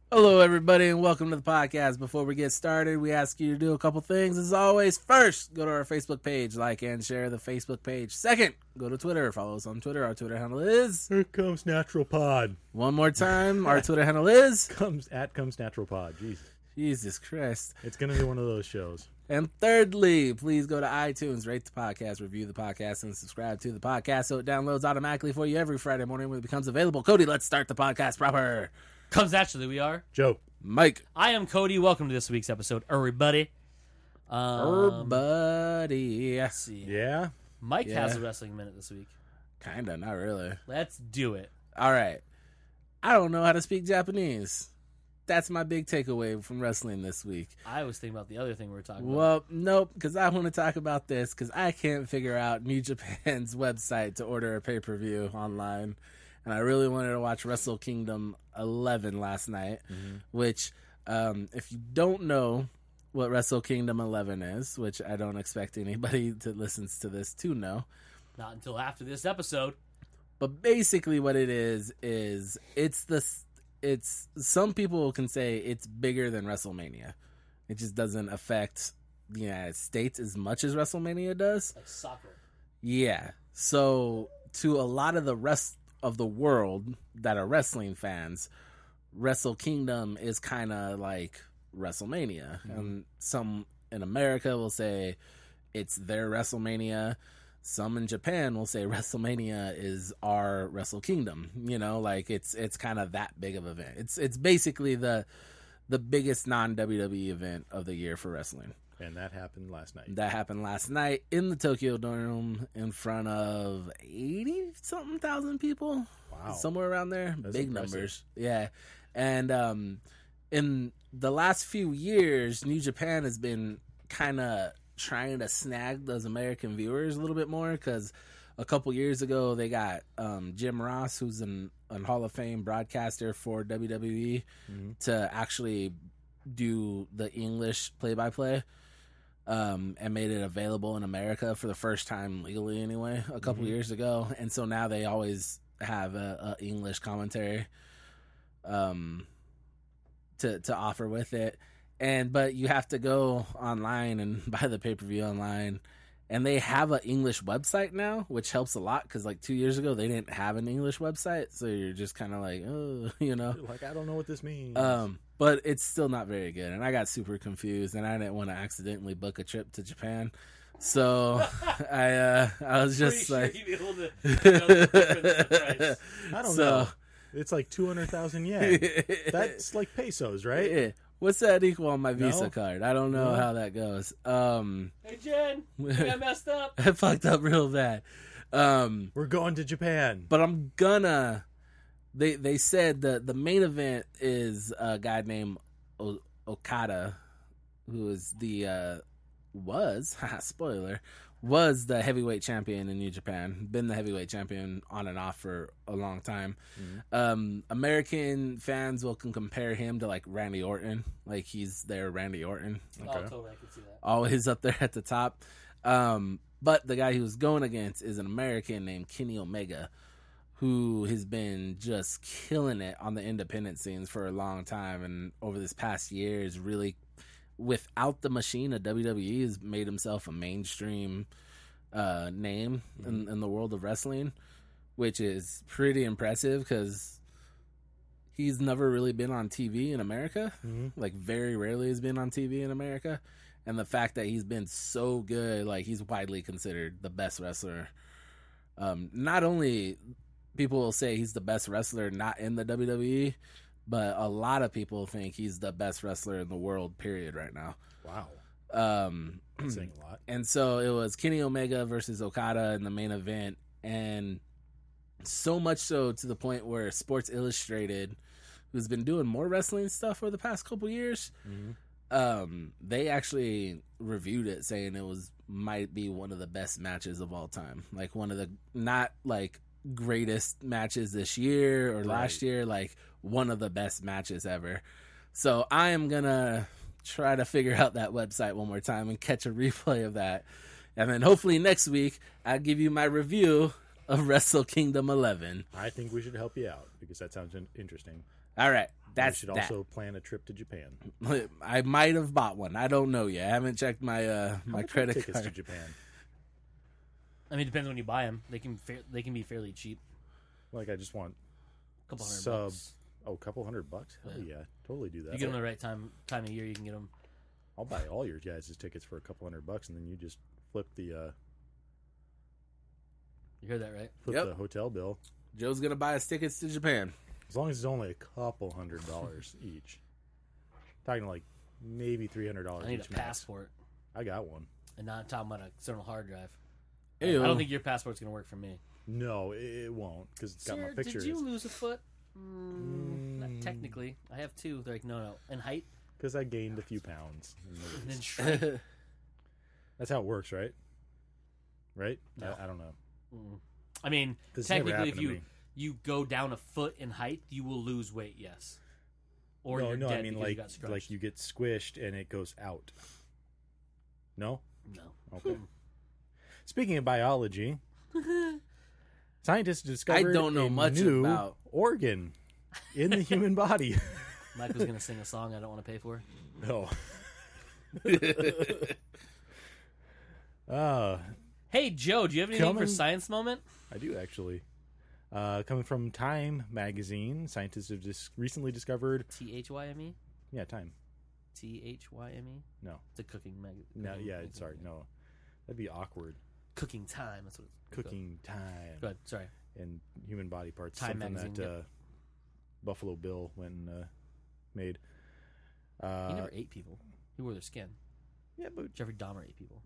Hello, everybody, and welcome to the podcast. Before we get started, we ask you to do a couple things. As always, first, go to our Facebook page, like and share the Facebook page. Second, go to Twitter, follow us on Twitter. Our Twitter handle is... Here comes Natural Pod. One more time, our Twitter handle is... Comes Natural Pod. Jesus Christ. It's going to be one of those shows. And thirdly, please go to iTunes, rate the podcast, review the podcast, and subscribe to the podcast so it downloads automatically for you every Friday morning when it becomes available. Cody, let's start the podcast proper. Comes naturally, we are. Joe. Mike. I am Cody. Welcome to this week's episode, everybody. Everybody. Let's see. Yeah? Mike Yeah. has a wrestling minute this week. Kinda, not really. Let's do it. All right. I don't know how to speak Japanese. That's my big takeaway from wrestling this week. I was thinking about the other thing we were talking about. Well, nope, because I want to talk about this because I can't figure out New Japan's website to order a pay-per-view online. And I really wanted to watch Wrestle Kingdom 11 last night, which, if you don't know what Wrestle Kingdom 11 is, which I don't expect anybody that listens to this to know. Not until after this episode. But basically what it is some people can say it's bigger than WrestleMania. It just doesn't affect the United States as much as WrestleMania does. Like soccer. Yeah. So to a lot of the rest of the world that are wrestling fans, Wrestle Kingdom is kind of like WrestleMania. And some in America will say it's their WrestleMania. Some in Japan will say WrestleMania is our Wrestle Kingdom. You know, like it's kind of that big of an event. It's basically the biggest non-WWE event of the year for wrestling. And that happened last night. That happened last night in the Tokyo Dome in front of 80-something thousand people. Wow. Somewhere around there. That's Big impressive. numbers. Yeah. And in the last few years, New Japan has been kind of trying to snag those American viewers a little bit more because a couple years ago they got Jim Ross, who's an Hall of Fame broadcaster for WWE, to actually do the English play-by-play. And made it available in America for the first time legally anyway a couple years ago. And so now they always have a English commentary to offer with it. But you have to go online and buy the pay-per-view online. And they have an English website now, which helps a lot because like 2 years ago they didn't have an English website. So you're just kind of like, oh, you know. Like, I don't know what this means. But it's still not very good. And I got super confused and I didn't want to accidentally book a trip to Japan. So I was just Pretty like, sure you'd be able to know the difference in price. I don't know. It's like 200,000 yen. That's like pesos, right? Yeah. What's that equal on my Visa No? card? I don't know No? how that goes. Hey, Jen, you got messed up. I fucked up real bad. We're going to Japan. But I'm gonna. They said the main event is a guy named Okada, who is was the heavyweight champion in New Japan. Been the heavyweight champion on and off for a long time. American fans can compare him to like Randy Orton. Like he's their Randy Orton. Oh, totally, I can see that. Always up there at the top. But the guy he was going against is an American named Kenny Omega, who has been just killing it on the independent scenes for a long time. And over this past year is really, without the machine of WWE, has made himself a mainstream name in the world of wrestling, which is pretty impressive because he's never really been on TV in America. Like very rarely has been on TV in America. And the fact that he's been so good, like he's widely considered the best wrestler. Not only people will say he's the best wrestler not in the WWE, but a lot of people think he's the best wrestler in the world, period, right now. Wow. That's saying a lot. And so it was Kenny Omega versus Okada in the main event. And so much so to the point where Sports Illustrated, who's been doing more wrestling stuff for the past couple years, they actually reviewed it saying it might be one of the best matches of all time. Like one of the, not like greatest matches this year or last year, like one of the best matches ever. So I am gonna try to figure out that website one more time and catch a replay of that, and then hopefully next week I'll give you my review of Wrestle Kingdom 11. I think we should help you out because that sounds interesting. All right. We That's should that. also plan a trip to Japan. I might have bought one. I don't know yet. I haven't checked my How my much are credit tickets card. to Japan? I mean, it depends when you buy them. They can be fairly cheap. Like, I just want A couple hundred sub. bucks. Oh, a couple $100? Hell yeah, totally do that. You get them the right time of year, you can get them. I'll buy all your guys' tickets for a couple $100, and then you just flip the You heard that right? Yep. the hotel bill. Joe's gonna buy us tickets to Japan. As long as it's only a couple $100 each. Talking like maybe $300 I need each. a max. passport, I got one. and not talking about a external hard drive. Ew. I don't think your passport's gonna work for me. No, it won't because it's got my Sir, pictures. did you lose a foot? Not technically. I have two. They're like, no. And height? Because I gained a few pounds. And then shrink. That's how it works, right? Right? No. I don't know. I mean, 'Cause it's never technically, if happened to me. you go down a foot in height, you will lose weight, yes. Or you're no, dead I mean because you like got scrunched. like you get squished and it goes out. No? No. Okay. Speaking of biology, scientists discovered don't know a much new about- organ in the human body. Mike was going to sing a song I don't want to pay for. No. Hey, Joe, do you have anything for Coming- Science Moment? I do actually. Coming from Time magazine, scientists have just recently discovered. THYME? Yeah, Time. THYME? No, It's a cooking magazine. no, yeah. Sorry, no. That'd be awkward. Cooking time. That's what it's Cooking time Good. Sorry. and human body parts. Time something magazine, that yep. Buffalo Bill when made. He never ate people. He wore their skin. Yeah, but Jeffrey Dahmer ate people.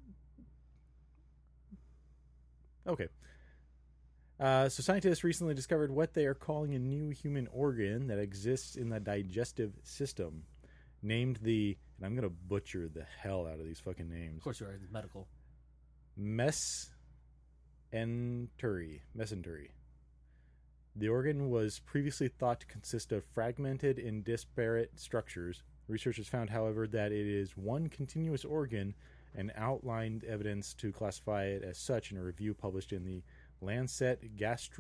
okay. So scientists recently discovered what they are calling a new human organ that exists in the digestive system, named the, and I'm gonna butcher the hell out of these fucking names. Of course you are. It's medical. Mesentery. The organ was previously thought to consist of fragmented and disparate structures. Researchers found, however, that it is one continuous organ and outlined evidence to classify it as such in a review published in the Lancet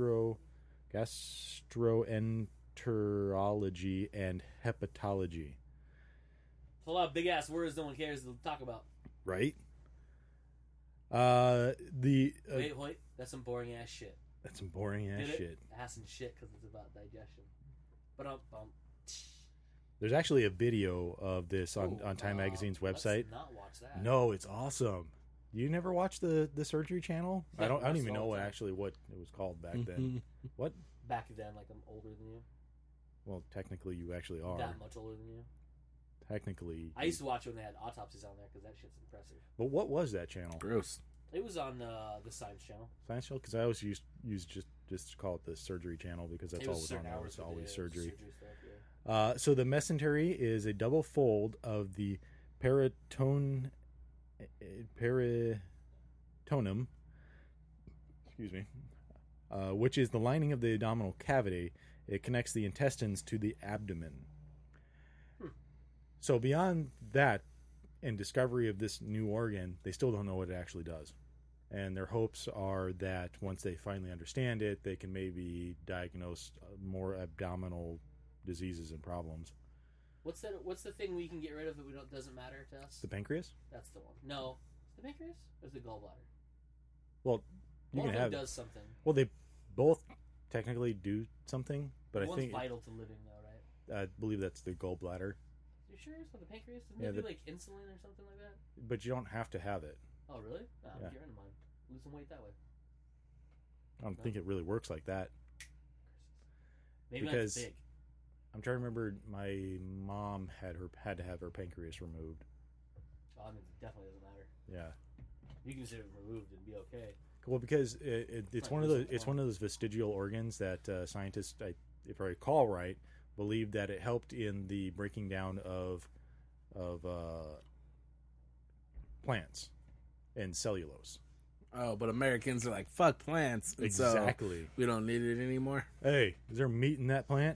Gastroenterology and Hepatology. It's a lot of big ass words no one cares to talk about. Right? Wait, that's some boring ass shit. That's some boring ass Get it? shit. Ass and shit because it's about digestion. But There's actually a video of this on Time Magazine's website. Let's not watch that. No, it's awesome. You never watched the surgery channel? Yeah, I don't watched even it know all what the time. actually what it was called back then. What? Back then, like I'm older than you. Well, technically you actually are. That much older than you. Technically. I used to watch when they had autopsies on there because that shit's impressive. But what was that channel? Gross. It was on the Science Channel. Science Channel? Because I always used just to call it the surgery channel because that's It all was was on certain there. hours It's of the always day, surgery. stuff, yeah. So the mesentery is a double fold of the peritonum. Excuse me. Which is the lining of the abdominal cavity. It connects the intestines to the abdomen. So beyond that and discovery of this new organ, they still don't know what it actually does. And their hopes are that once they finally understand it, they can maybe diagnose more abdominal diseases and problems. What's the thing we can get rid of that doesn't matter to us? The pancreas? That's the one. No, is the pancreas or is the gallbladder? Well, you One can of them have. does something. Well, they both technically do something, but I One's think vital to living, though, right? I believe that's the gallbladder. You sure it's not the pancreas? Doesn't Yeah, it do the- like insulin or something like that? But you don't have to have it. Oh, really? Nah, Yeah. get rid of mine. Lose some weight that way. I don't think it really works like that. Maybe Because- that's big. I'm trying to remember. My mom had to have her pancreas removed. Oh, I mean, it definitely doesn't matter. Yeah. You can consider it removed and be okay. Well, because it's Like one of losing the it's one. one of those vestigial organs that scientists, if I recall right, believe that it helped in the breaking down of plants and cellulose. Oh, but Americans are like, fuck plants. And Exactly. So we don't need it anymore. Hey, is there meat in that plant?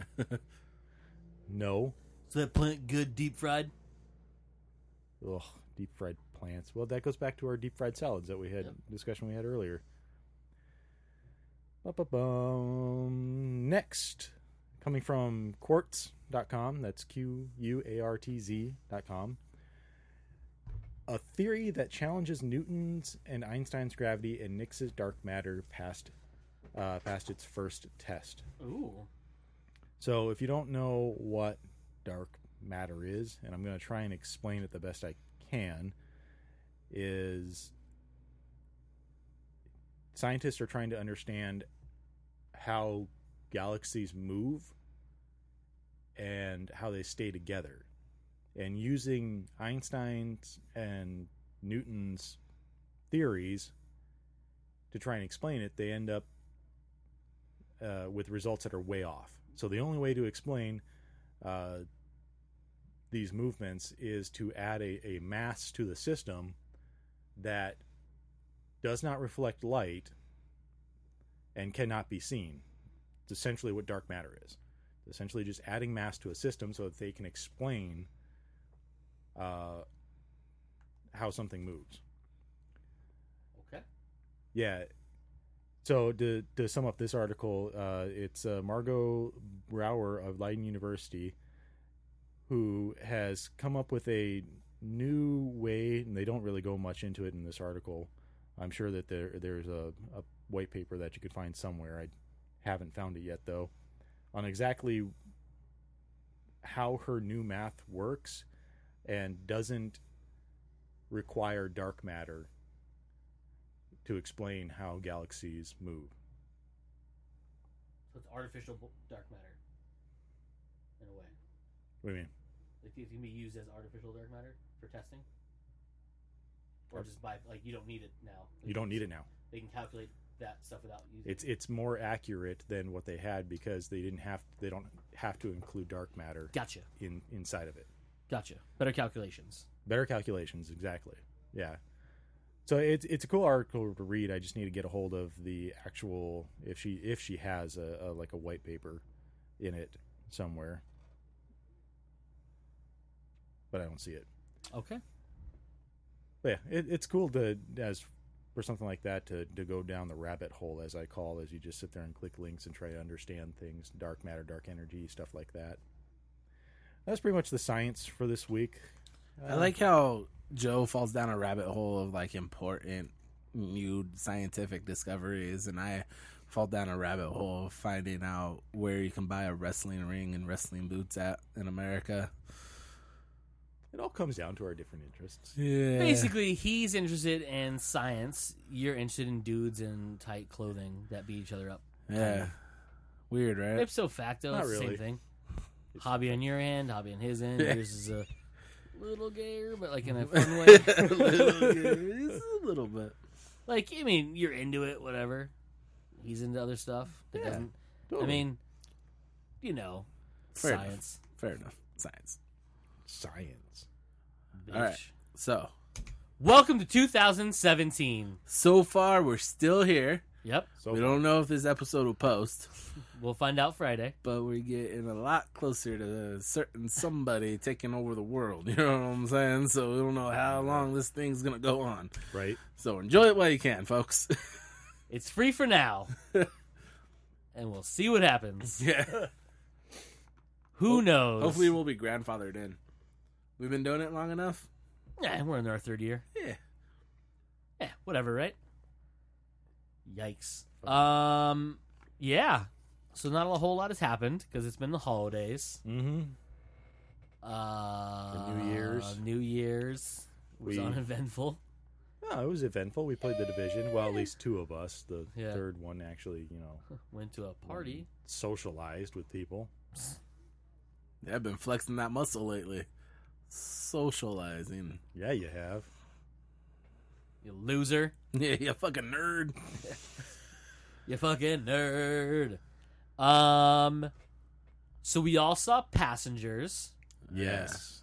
No. So that plant good deep fried? Ugh, deep fried plants. Well, that goes back to our deep fried salads that we had discussion we had earlier. Ba-ba-bum. Next, coming from quartz.com. That's QUARTZ.com. A theory that challenges Newton's and Einstein's gravity and nixes dark matter past its first test. Ooh. So if you don't know what dark matter is, and I'm going to try and explain it the best I can, is scientists are trying to understand how galaxies move and how they stay together. And using Einstein's and Newton's theories to try and explain it, they end up with results that are way off. So the only way to explain these movements is to add a mass to the system that does not reflect light and cannot be seen. It's essentially what dark matter is. It's essentially just adding mass to a system so that they can explain how something moves. Okay. Yeah. So to sum up this article, it's Margot Brower of Leiden University who has come up with a new way, and they don't really go much into it in this article. I'm sure that there's a white paper that you could find somewhere. I haven't found it yet, though, on exactly how her new math works and doesn't require dark matter to explain how galaxies move. So it's artificial dark matter, in a way. What do you mean? Like, it can be used as artificial dark matter for testing? Or just by, like, you don't need it now. You don't need it now. They can calculate that stuff without using it. It's more accurate than what they had because they don't have to include dark matter Gotcha. inside of it. Gotcha. Better calculations. Better calculations, exactly. Yeah. So it's a cool article to read. I just need to get a hold of the actual, if she has a like a white paper in it somewhere, but I don't see it. Okay. But yeah, it's cool for something like that to go down the rabbit hole, as I call, as you just sit there and click links and try to understand things, dark matter, dark energy, stuff like that. That's pretty much the science for this week. I like how Joe falls down a rabbit hole of like important new scientific discoveries, and I fall down a rabbit hole of finding out where you can buy a wrestling ring and wrestling boots at in America. It all comes down to our different interests. Yeah. Basically, he's interested in science. You're interested in dudes in tight clothing that beat each other up. Yeah. Weird, right? Ipso facto, Not it's the really. same thing. Hobby on your end, hobby on his end. Yours is a little gayer, but like in a fun way. a little bit. Like, I mean, you're into it, whatever. He's into other stuff. That Yeah, doesn't. totally. I mean, you know, Fair enough. science. Fair enough. Science. Science. Bitch. All right. So Welcome to 2017. so far we're still here. Yep. So We don't know if this episode will post, We'll find out Friday. but we're getting a lot closer to a certain somebody taking over the world. You know what I'm saying? So we don't know how long this thing's gonna go on. right. So enjoy it while you can, folks. It's free for now. And we'll see what happens. Yeah. Who knows? Hopefully we'll be grandfathered in. We've been doing it long enough. Yeah, we're in our third year. Yeah. Yeah, whatever, right? Yikes. Yeah. So not a whole lot has happened because it's been the holidays. Mm-hmm. New Year's. New Year's was We- uneventful. No, it was eventful. We played the division. Well, at least two of us. The Yeah. third one actually, Went to a party. socialized with people. Yeah, I've been flexing that muscle lately. Socializing. Yeah, you have. You loser. Yeah, you fucking nerd. You fucking nerd. So we all saw Passengers. Yes.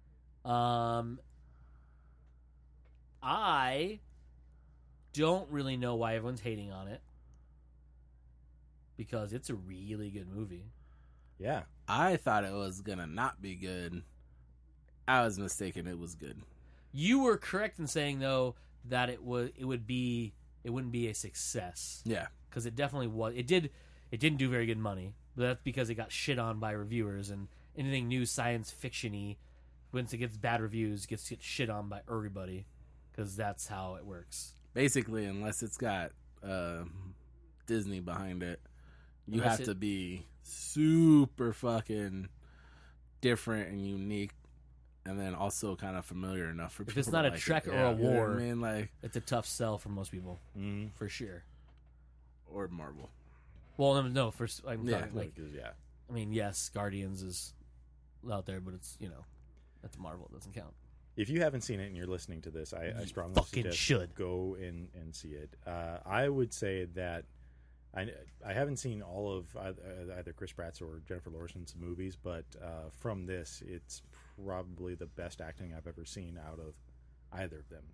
I don't really know why everyone's hating on it. Because it's a really good movie. Yeah. I thought it was gonna not be good. I was mistaken. It was good. You were correct in saying though that it wouldn't be a success Yeah. because it definitely was. It didn't do very good money. But that's because it got shit on by reviewers, and anything new science fiction-y, once it gets bad reviews, gets shit on by everybody, because that's how it works. Basically, unless it's got Disney behind it, you Unless have to be super fucking different and unique, and then also kind of familiar enough for If people it's not to a like Trek it. or a You know what war, I mean, like, it's a tough sell for most people, for sure. or Marvel. Well, no, for I'm Yeah. talking, like, yeah. I mean, yes, Guardians is out there, but it's, that's Marvel. It doesn't count. If you haven't seen it and you're listening to this, I strongly fucking suggest should. go and see it. I would say that I haven't seen all of either Chris Pratt's or Jennifer Lawrence's movies, but from this, it's probably the best acting I've ever seen out of either of them.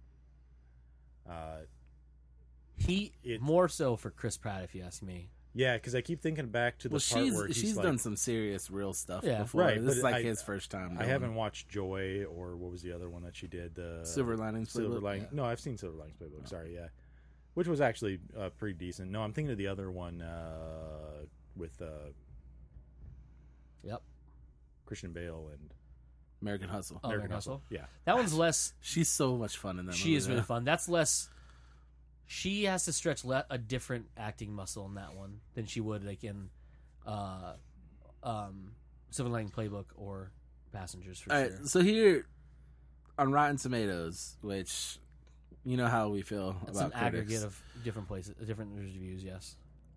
More so for Chris Pratt, if you ask me. Yeah, because I keep thinking back to the part where she's he's done some serious real stuff Yeah. before. Right, This is but like his first time. I doing haven't watched Joy or what was the other one that she did? The Silver Linings Silver Playbook? Lining. Yeah. No, I've seen Silver Linings Playbook. Sorry, yeah, which was actually pretty decent. No, I'm thinking of the other one with Yep. Christian Bale and American Hustle. Oh, American Hustle. Yeah, That one's less. She's so much fun in that. She movie, is really yeah. fun. That's less. She has to stretch a different acting muscle in that one than she would like in Silver Lining Playbook or Passengers for All sure. right, so here on Rotten Tomatoes, which you know how we feel That's about an critics. aggregate of different places, different reviews. Yes.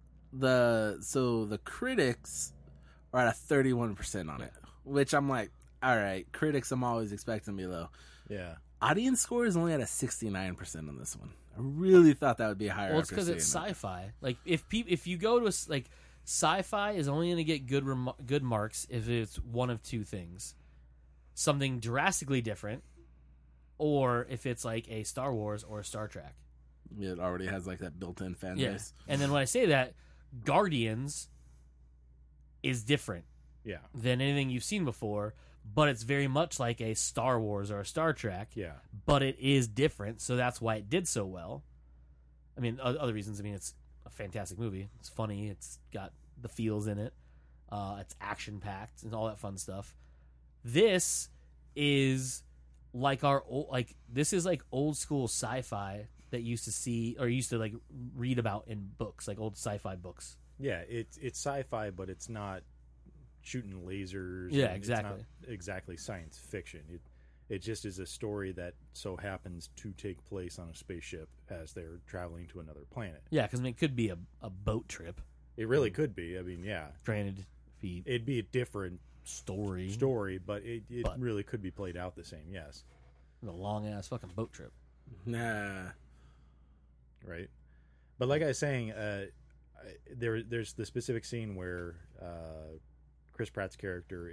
The critics are at a 31% on it, which I'm like, all right, critics I'm always expecting to be low. yeah. Audience score is only at a 69% on this one. I really thought that would be higher. Well, it's after because it's seeing it. sci-fi. Like if you go to like sci-fi is only going to get good marks if it's one of two things: something drastically different, or if it's like a Star Wars or a Star Trek. It already has like that built-in fan Yeah. base. And then when I say that, Guardians is different Yeah, than anything you've seen before, but it's very much like a Star Wars or a Star Trek. yeah, But it is different, so that's why it did so well. I mean, other reasons. I mean, it's a fantastic movie. It's funny. It's got the feels in it. It's action packed and all that fun stuff. This is like this is like old school sci-fi that you used to see or used to like read about in books, like old sci-fi books. yeah. It's sci-fi, but it's not shooting lasers. Yeah, and exactly. It's not exactly science fiction. It just is a story that so happens to take place on a spaceship as they're traveling to another planet. Yeah, because I mean, it could be a boat trip. It really could be. I mean, yeah, Granted, it'd be a different story, but it But- really could be played out the same. Yes, a long ass fucking boat trip. Nah. right. But like I was saying, there's the specific scene where Chris Pratt's character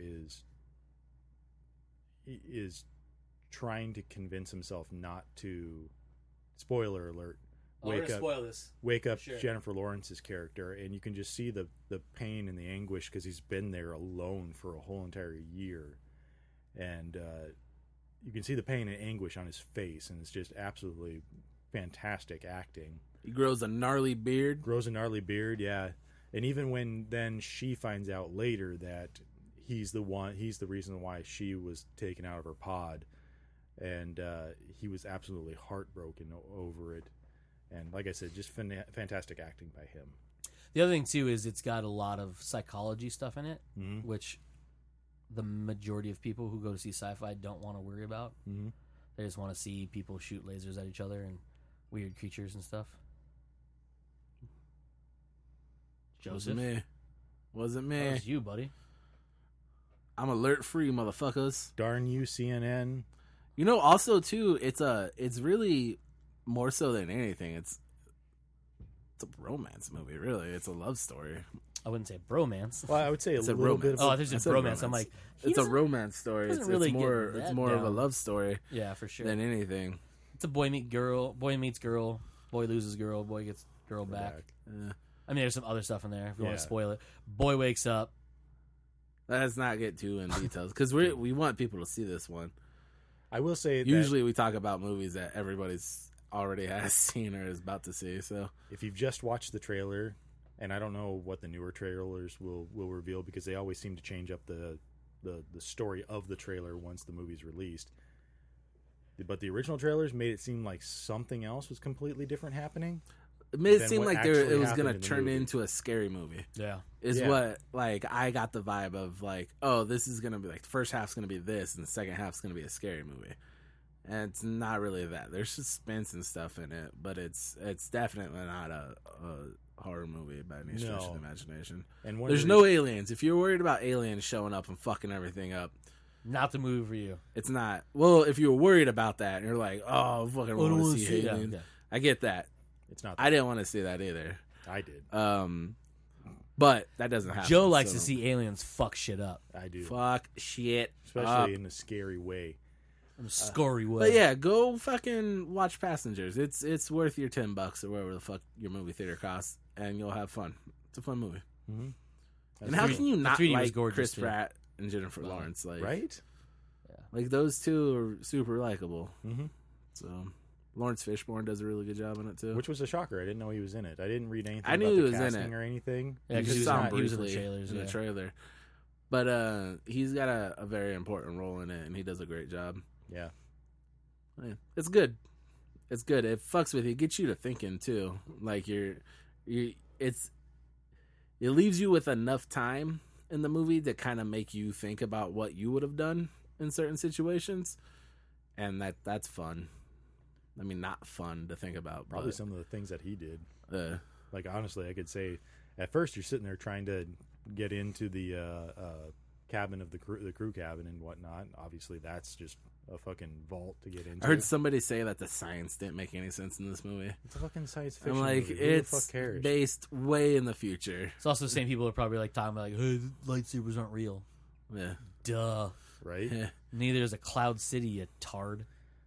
is trying to convince himself not to. Spoiler alert! Wake up Sure. Jennifer Lawrence's character, and you can just see the pain and the anguish because he's been there alone for a whole entire year, and you can see the pain and anguish on his face, and it's just absolutely fantastic acting. He grows a gnarly beard. Grows a gnarly beard, yeah, and even when then she finds out later that he's the reason why she was taken out of her pod, and he was absolutely heartbroken over it. And like I said, just fantastic acting by him. The other thing too is it's got a lot of psychology stuff in it, Mm-hmm. which the majority of people who go to see sci-fi don't want to worry about. Mm-hmm. They just want to see people shoot lasers at each other and weird creatures and stuff. Joseph, Wasn't that me. was you, buddy. I'm alert free, motherfuckers. Darn you, CNN. You know, also too, it's really more so than anything. It's a romance movie, really. It's a love story. I wouldn't say bromance. Well, I would say It's a little romance. bit of Oh, I a, think it's I said bromance. I'm like, he It's a doesn't- romance story. doesn't It's really more get it's that more of a down. love story yeah, for sure. than anything. It's a boy meets girl, boy loses girl, boy gets girl back. Yeah. I mean, there's some other stuff in there if you want Yeah. to spoil it. Boy wakes up. Let's not get too in details because we want people to see this one. I will say that Usually, we talk about movies that everybody's already has seen or is about to see. So if you've just watched the trailer, And I don't know what the newer trailers will reveal, because they always seem to change up the story of the trailer once the movie's released. But the original trailers made it seem like something else was completely different happening. It made it than seem what like actually it was happened going in to the turn movie. into a scary movie. Yeah. Is Yeah. what, like, I got the vibe of, like, oh, this is going to be, like, the first half's going to be this, and the second half's going to be a scary movie. And it's not really that. There's suspense and stuff in it, but it's definitely not a horror movie by any stretch of No. the imagination. And one There's of the no aliens. If you're worried about aliens showing up and fucking everything up, Not the movie for you. it's not. Well, if you were worried about that and you're like, oh, I fucking want to wanna see yeah, aliens, yeah. I get that. It's not. I didn't want to see that either. I did. But that doesn't happen. Joe likes so to see aliens fuck shit up I do. fuck shit Especially up. in a scary way. in a scary way. But yeah, go fucking watch Passengers. It's worth your $10 or whatever the fuck your movie theater costs, and you'll have fun. It's a fun movie. Mm-hmm. And how can you the not 3D was like gorgeous, Chris too. Pratt and Jennifer Well, Lawrence? Like, Right? like those two are super likable. Mm-hmm. So Lawrence Fishburne does a really good job in it too. Which was a shocker. I didn't know he was in it. I didn't read anything I knew about he the was in casting it. or anything. Yeah, 'cause You he was saw in- him he was in the briefly trailers, in yeah. the trailer. But he's got a very important role in it, and he does a great job. Yeah. Yeah, it's good. It's good. It fucks with you. It gets you to thinking too. Like it leaves you with enough time in the movie to kind of make you think about what you would have done in certain situations, and that's fun. I mean, not fun to think about. Probably but, some of the things that he did. Uh, Like, honestly, I could say at first you're sitting there trying to get into the cabin of the crew cabin and whatnot. Obviously, that's just a fucking vault to get into. I heard somebody say that the science didn't make any sense in this movie. It's a fucking science fiction I'm like, movie. Who the it's fuck cares? based way in the future. It's also the same people are probably like talking about like, hey, lightsabers aren't real. Yeah. Duh. Right? Yeah. Neither is a Cloud City, you tard.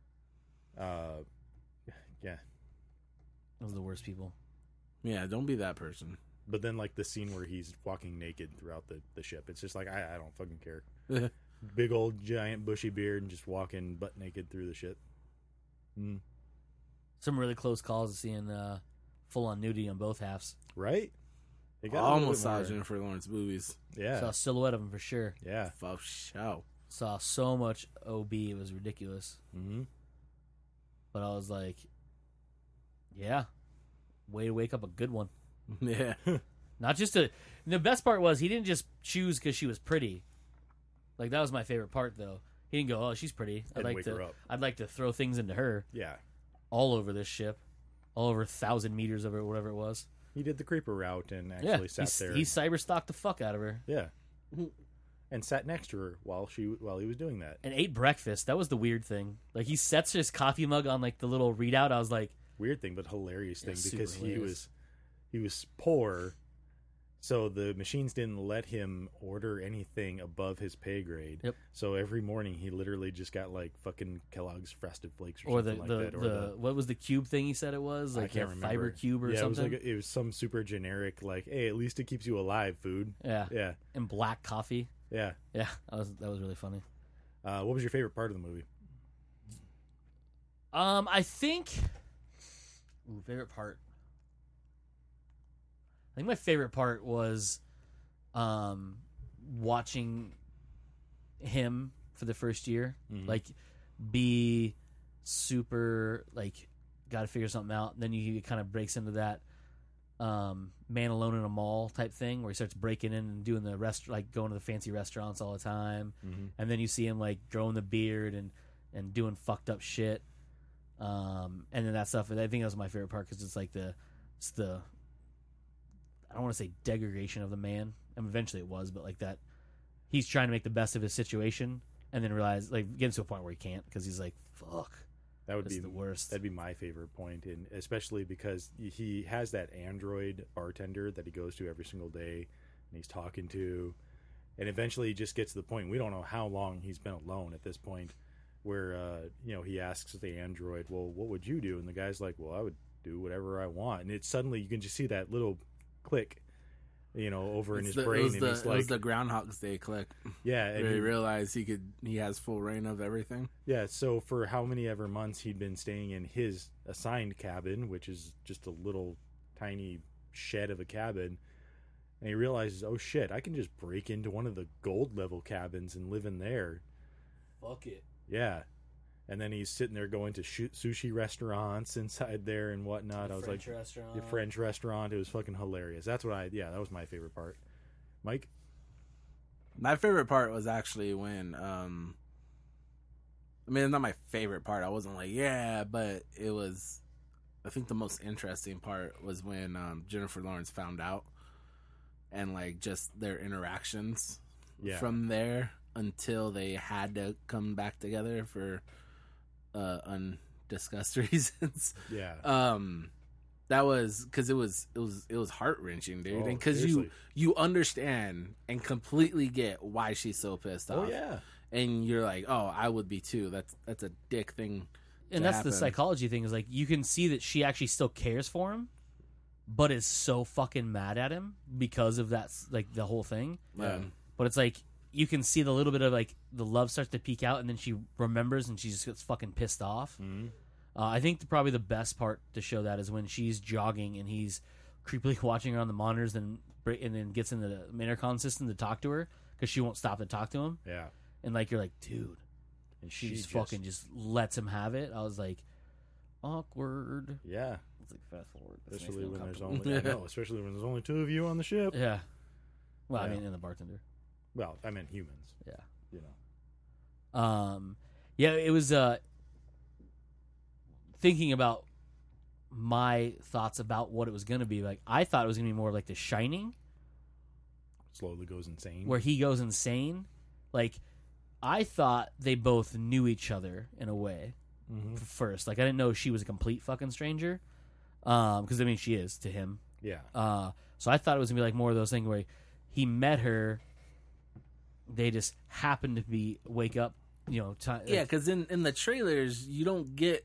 Yeah. Those are the worst people. Yeah, don't be that person. But then, like, the scene where he's walking naked throughout the ship, it's just like, I don't fucking care. Big old giant bushy beard and just walking butt naked through the ship. Mm. Some really close calls of seeing full on nudity on both halves. Right? It I a little almost bit saw more- Jennifer Lawrence movies. Yeah. Saw a silhouette of him for sure. Yeah. For sure. Saw so much OB, it was ridiculous. Mm-hmm. But I was like, yeah, way to wake up a good one. Yeah. Not just a. The best part was he didn't just choose because she was pretty. Like that was my favorite part, though. He didn't go, "Oh, she's pretty. And wake her up. I'd like to throw things into her Yeah. all over this ship, all over 1,000 meters of it, whatever it was." He did the creeper route and Yeah, actually sat there. he cyber stalked the fuck out of her Yeah. And sat next to her while he was doing that. and ate breakfast. That was the weird thing. Like he sets his coffee mug on like the little readout. I was like, Weird thing, but hilarious thing, Yeah, because super he hilarious. was poor, so the machines didn't let him order anything above his pay grade. Yep. So every morning he literally just got like fucking Kellogg's Frosted Flakes or something the like that. Or what was the cube thing he said it was? I Like can't a remember. fiber cube or yeah, something. it was some super generic like, hey, at least it keeps you alive food. yeah. Yeah. And black coffee. Yeah. Yeah, that was really funny. What was your favorite part of the movie? I think favorite part. I think my favorite part was watching him for the first year. Mhm. Like be super like got to figure something out. And then he kind of breaks into that man alone in a mall type thing where he starts breaking in and doing the like going to the fancy restaurants all the time. Mm-hmm. And then you see him like growing the beard and doing fucked up shit. And then that stuff. I think that was my favorite part because it's like the I don't want to say degradation of the man. I mean, eventually it was, but like that he's trying to make the best of his situation and then realize like getting to a point where he can't because he's like, fuck, That would this be is the worst. That'd be my favorite point, and especially because he has that android bartender that he goes to every single day, and he's talking to, and eventually he just gets to the point. We don't know how long he's been alone at this point, where he asks the android, "Well, what would you do?" And the guy's like, "Well, I would do whatever I want." And it's suddenly you can just see that little click, over in his brain, and he's it like, was the Groundhog's Day click. "Yeah," and Where he realized he has full reign of everything. Yeah, so for how many ever months he'd been staying in his assigned cabin, which is just a little tiny shed of a cabin, and he realizes, oh shit, I can just break into one of the gold level cabins and live in there. Fuck it. Yeah. And then he's sitting there going to sushi restaurants inside there and whatnot. I was French like, restaurant. the French restaurant. It was fucking hilarious. That was my favorite part. Mike? My favorite part was actually when, I mean, it's not my favorite part. I wasn't like, yeah, but it was, I think the most interesting part was when Jennifer Lawrence found out and, like, just their interactions from there until they had to come back together for undiscussed reasons. Yeah. That was because it was heart-wrenching, dude. Oh, And because you understand and completely get why she's so pissed off. Oh yeah. And you're like, oh, I would be too. That's a dick thing. And that's the psychology thing, is like, you can see that she actually still cares for him, but is so fucking mad at him because of that, like, the whole thing. Yeah. But it's like, you can see the little bit of, like, the love starts to peek out, and then she remembers and she just gets fucking pissed off. Mm-hmm. I think probably the best part to show that is when she's jogging and he's creepily watching her on the monitors, and then gets in the intercom system to talk to her because she won't stop to talk to him. Yeah. And, like, you're like, dude. And she just fucking just lets him have it. I was like, awkward. Yeah. It's like, fast forward. Especially when there's especially when there's only two of you on the ship. Yeah. Well, Yeah. I mean, and the bartender. Well, I meant humans. Yeah. You know. Yeah, it was thinking about my thoughts about what it was going to be. Like, I thought it was going to be more like The Shining, Slowly goes insane. where he goes insane. Like, I thought they both knew each other in a way first. Like, I didn't know she was a complete fucking stranger. Because, I mean, she is to him. Yeah. So I thought it was going to be like more of those things where he met her, they just happened to wake up, you know. Yeah, because in the trailers, you don't get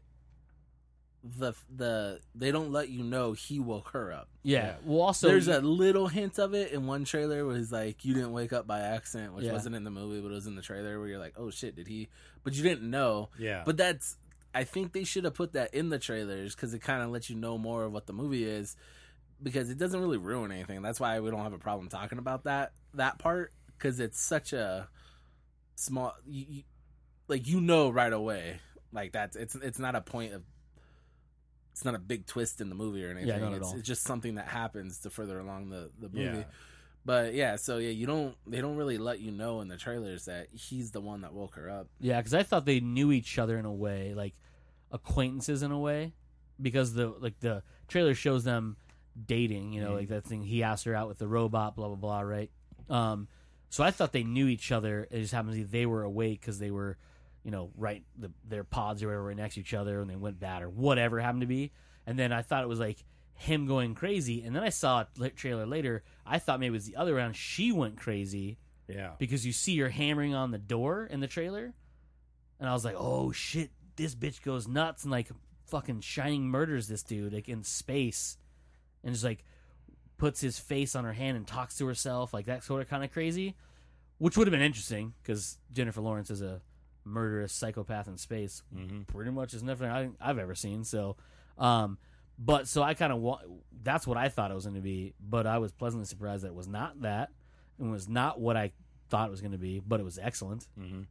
they don't let you know he woke her up. Yeah. Well, also, there's a little hint of it in one trailer where he's like, you didn't wake up by accident, which wasn't in the movie, but it was in the trailer, where you're like, oh shit, did he? But you didn't know. Yeah. But I think they should have put that in the trailers because it kind of lets you know more of what the movie is, because it doesn't really ruin anything. That's why we don't have a problem talking about that part, because it's such a small, like, you know right away, like, that's it's not a point of, it's not a big twist in the movie or anything. Yeah, not at all. It's just something that happens to further along the movie. Yeah. But yeah, so yeah, they don't really let you know in the trailers that he's the one that woke her up. Yeah, because I thought they knew each other in a way, like acquaintances in a way, because the trailer shows them dating. You know, like that thing, he asked her out with the robot, blah blah blah, right? So I thought they knew each other. It just happens to be they were awake because they were, you know, their pods or whatever were next to each other, and they went bad or whatever happened to be. And then I thought it was like him going crazy, and then I saw a trailer later. I thought maybe it was the other way around. She went crazy. Yeah. Because you see her hammering on the door in the trailer, and I was like, oh shit, this bitch goes nuts and like fucking Shining murders this dude like in space, and just like puts his face on her hand and talks to herself, like that sort of kind of crazy, which would have been interesting because Jennifer Lawrence is a murderous psychopath in space. Pretty much is nothing I've ever seen. So, but so I kind of that's what I thought it was going to be, but I was pleasantly surprised that it was not that. It was not what I thought it was going to be, but it was excellent.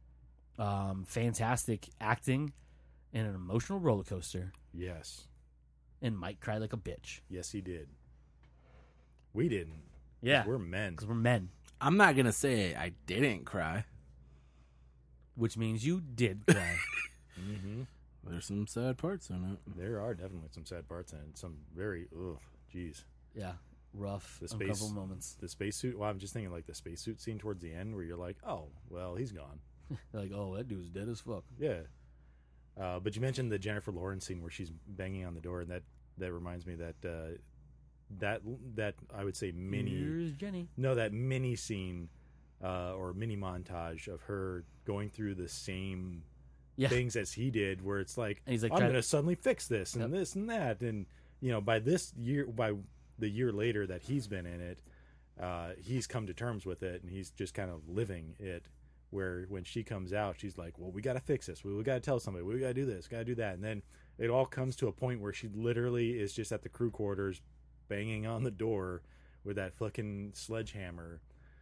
Fantastic acting and an emotional roller coaster. Yes. And Mike cried like a bitch. Yes, he did. We didn't. Yeah. We're men. Because we're men. I'm not gonna say I didn't cry. Which means you did cry. There's some sad parts in it. There are definitely some sad parts and some very, geez. Yeah. Rough, The uncomfortable moments. The spacesuit. Well, I'm just thinking like the spacesuit scene towards the end where you're like, oh, well, he's gone. They're like, oh, that dude's dead as fuck. Yeah. But you mentioned the Jennifer Lawrence scene where she's banging on the door, and that reminds me that that I would say Here's Jenny. No, that mini scene or mini montage of her going through the same things as he did, where it's like, and he's like, I'm going to suddenly fix this and this and that, and you know, by the year later that he's been in it, he's come to terms with it, and he's just kind of living it. Where when she comes out, she's like, well, we got to fix this. We got to tell somebody. We got to do this. Got to do that. And then it all comes to a point where she literally is just at the crew quarters banging on the door with that fucking sledgehammer,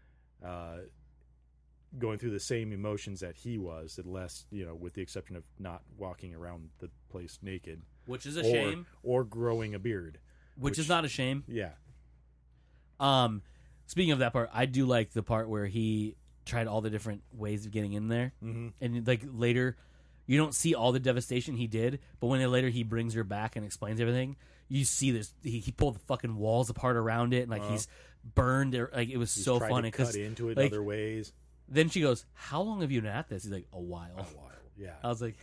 going through the same emotions that he was, unless, with the exception of not walking around the place naked. Which is a shame. Or growing a beard. Which is not a shame. Yeah. Speaking of that part, I do like the part where he tried all the different ways of getting in there. Mm-hmm. And like later, you don't see all the devastation he did, but when later he brings her back and explains everything, you see this. He pulled the fucking walls apart around it, and like he's burned. Like it was so funny because because into it like, other ways. Then she goes, "How long have you been at this?" He's like, "A while." A while, yeah. I was like,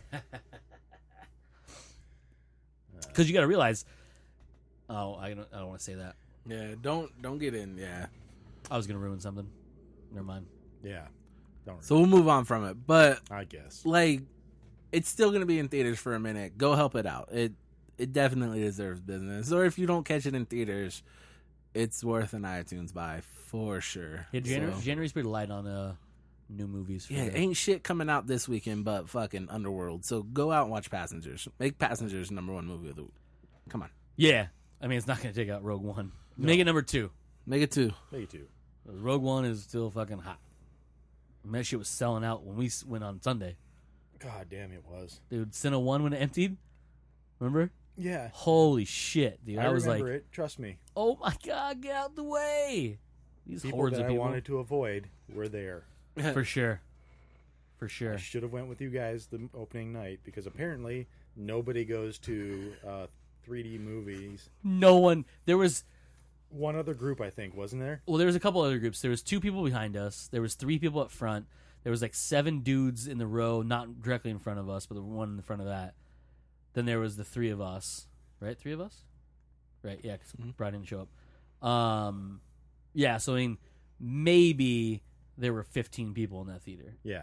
because you got to realize. Oh, I don't want to say that. Yeah, don't get in. Yeah, I was gonna ruin something. Never mind. Yeah. Don't so we'll move on from it. But I guess like, it's still gonna be in theaters for a minute. Go help it out. It definitely deserves business. Or if you don't catch it in theaters, it's worth an iTunes buy for sure. Yeah, January's pretty light on new movies. Yeah, ain't shit coming out this weekend but fucking Underworld. So go out and watch Passengers. Make Passengers #1 movie of the week. Come on. Yeah, I mean it's not gonna take out Rogue One. Make it number 2. Make it 2. Me too. Rogue One is still fucking hot. And that shit was selling out when we went on Sunday. God damn, it was. Dude, Cine 1 when it emptied. Remember? Yeah. Holy shit, dude. I was like, remember it. Trust me. oh my God, get out the way. These People hordes that of I people. wanted to avoid were there. For sure. For sure. I should have went with you guys the opening night because apparently nobody goes to 3D movies. No one. There was One other group, I think, wasn't there? Well, there was a couple other groups. There was 2 people behind us. There was 3 people up front. There was like 7 dudes in the row, not directly in front of us, but the one in front of that. Then there was the 3 of us, right? 3 of us, right? Yeah, because Brian didn't show up. Yeah. So I mean, maybe there were 15 people in that theater. Yeah.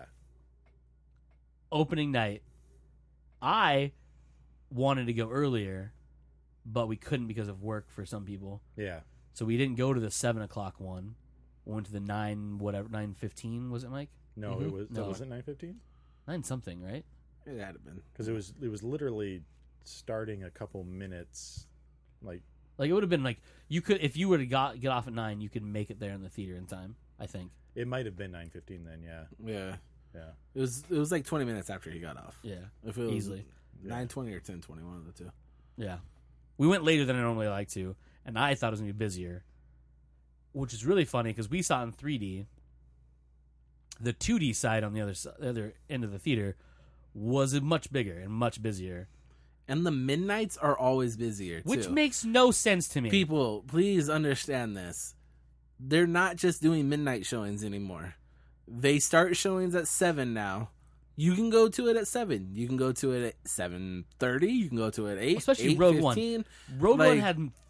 Opening night, I wanted to go earlier, but we couldn't because of work for some people. Yeah. So we didn't go to the 7:00 one. We went to the 9:15, was it, Mike? No, it was. No. Was it 9:15? 9 something, right? It had to been. Because it was literally starting a couple minutes, like. Like it would have been like you could if you were to get off at 9, you could make it there in the theater in time. I think. It might have been 9:15 then. Yeah. Yeah. Yeah. It was like 20 minutes after he got off. Yeah. If it was Easily. 9:20 or 10:20, one of the two. Yeah. We went later than I normally like to, and I thought it was going to be busier, which is really funny because we saw it in 3D. The 2D side on the other end of the theater was much bigger and much busier. And the midnights are always busier, too. Which makes no sense to me. People, please understand this. They're not just doing midnight showings anymore. They start showings at 7 now. You can go to it at 7. You can go to it at 7:30. You can go to it at 8. Especially Rogue One. 8:15. Rogue Like- One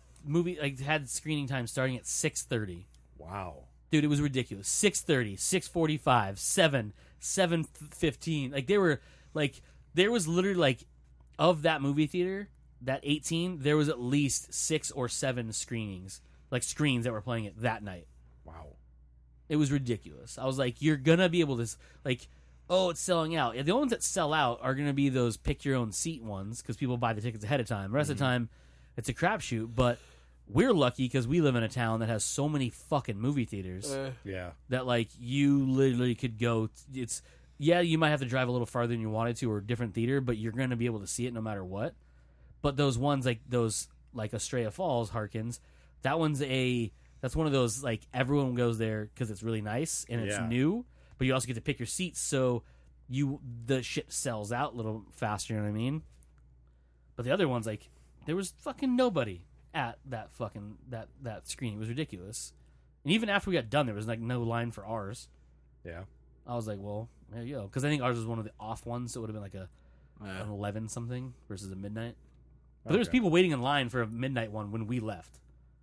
had screening time starting at 6:30. Wow. Dude, it was ridiculous. 6:30, 6:45, 7, 7:15. Like there was literally like of that movie theater, that 18, there was at least 6 or 7 screens that were playing it that night. Wow. It was ridiculous. I was like, you're gonna be able to like, oh, it's selling out. Yeah, the only ones that sell out are gonna be those pick your own seat ones because people buy the tickets ahead of time. The rest of the time, it's a crapshoot. But we're lucky because we live in a town that has so many fucking movie theaters Yeah. that like you literally could go. You might have to drive a little farther than you wanted to or a different theater, but you're gonna be able to see it no matter what. But those ones like Estrella Falls, Harkins, that's one of those like everyone goes there because it's really nice and it's new, but you also get to pick your seats, so the shit sells out a little faster. You know what I mean? But the other ones, like there was fucking nobody at that fucking that screen. It was ridiculous. And even after we got done, there was like no line for ours. Yeah. I was like, well, there you go, because I think ours was one of the off ones, so it would have been like an 11 something versus a midnight. But there was people waiting in line for a midnight one when we left.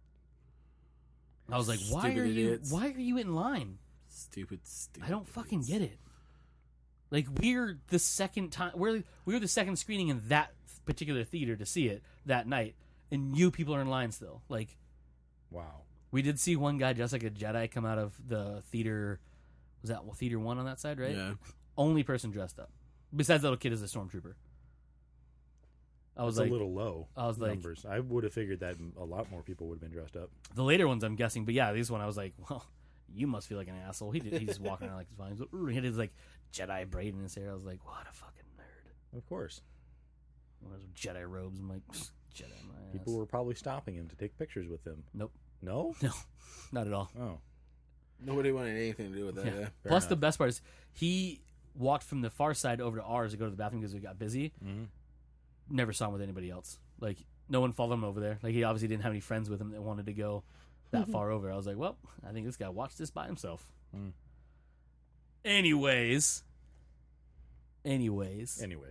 I was like, why Stupid are idiots. you in line? Stupid. I don't fucking get it. Like we're the second time we were the second screening in that particular theater to see it that night, and you people are in line still. Like, Wow. we did see one guy dressed like a Jedi come out of the theater. Was that theater 1 on that side, right? Yeah. Only person dressed up. Besides that little kid is a stormtrooper. I was It's like, a little low. I was like- numbers. I would have figured that a lot more people would have been dressed up. the later ones I'm guessing, but yeah, this one I was like, well, you must feel like an asshole. He's just walking around like it's fine. He had his like Jedi braid in his hair. I was like, what a fucking nerd. Of course, One of those Jedi robes. I'm like, Jedi my ass. people were probably stopping him to take pictures with him. Nope. No. No, not at all. Oh, Nobody wanted anything to do with that. Yeah. Yeah. Plus, enough. the best part is he walked from the far side over to ours to go to the bathroom because we got busy. Mhm. Never saw him with anybody else. Like, no one followed him over there. Like, he obviously didn't have any friends with him that wanted to go that far over. I was like, well, I think this guy watched this by himself. Mm. Anyways, Anyway.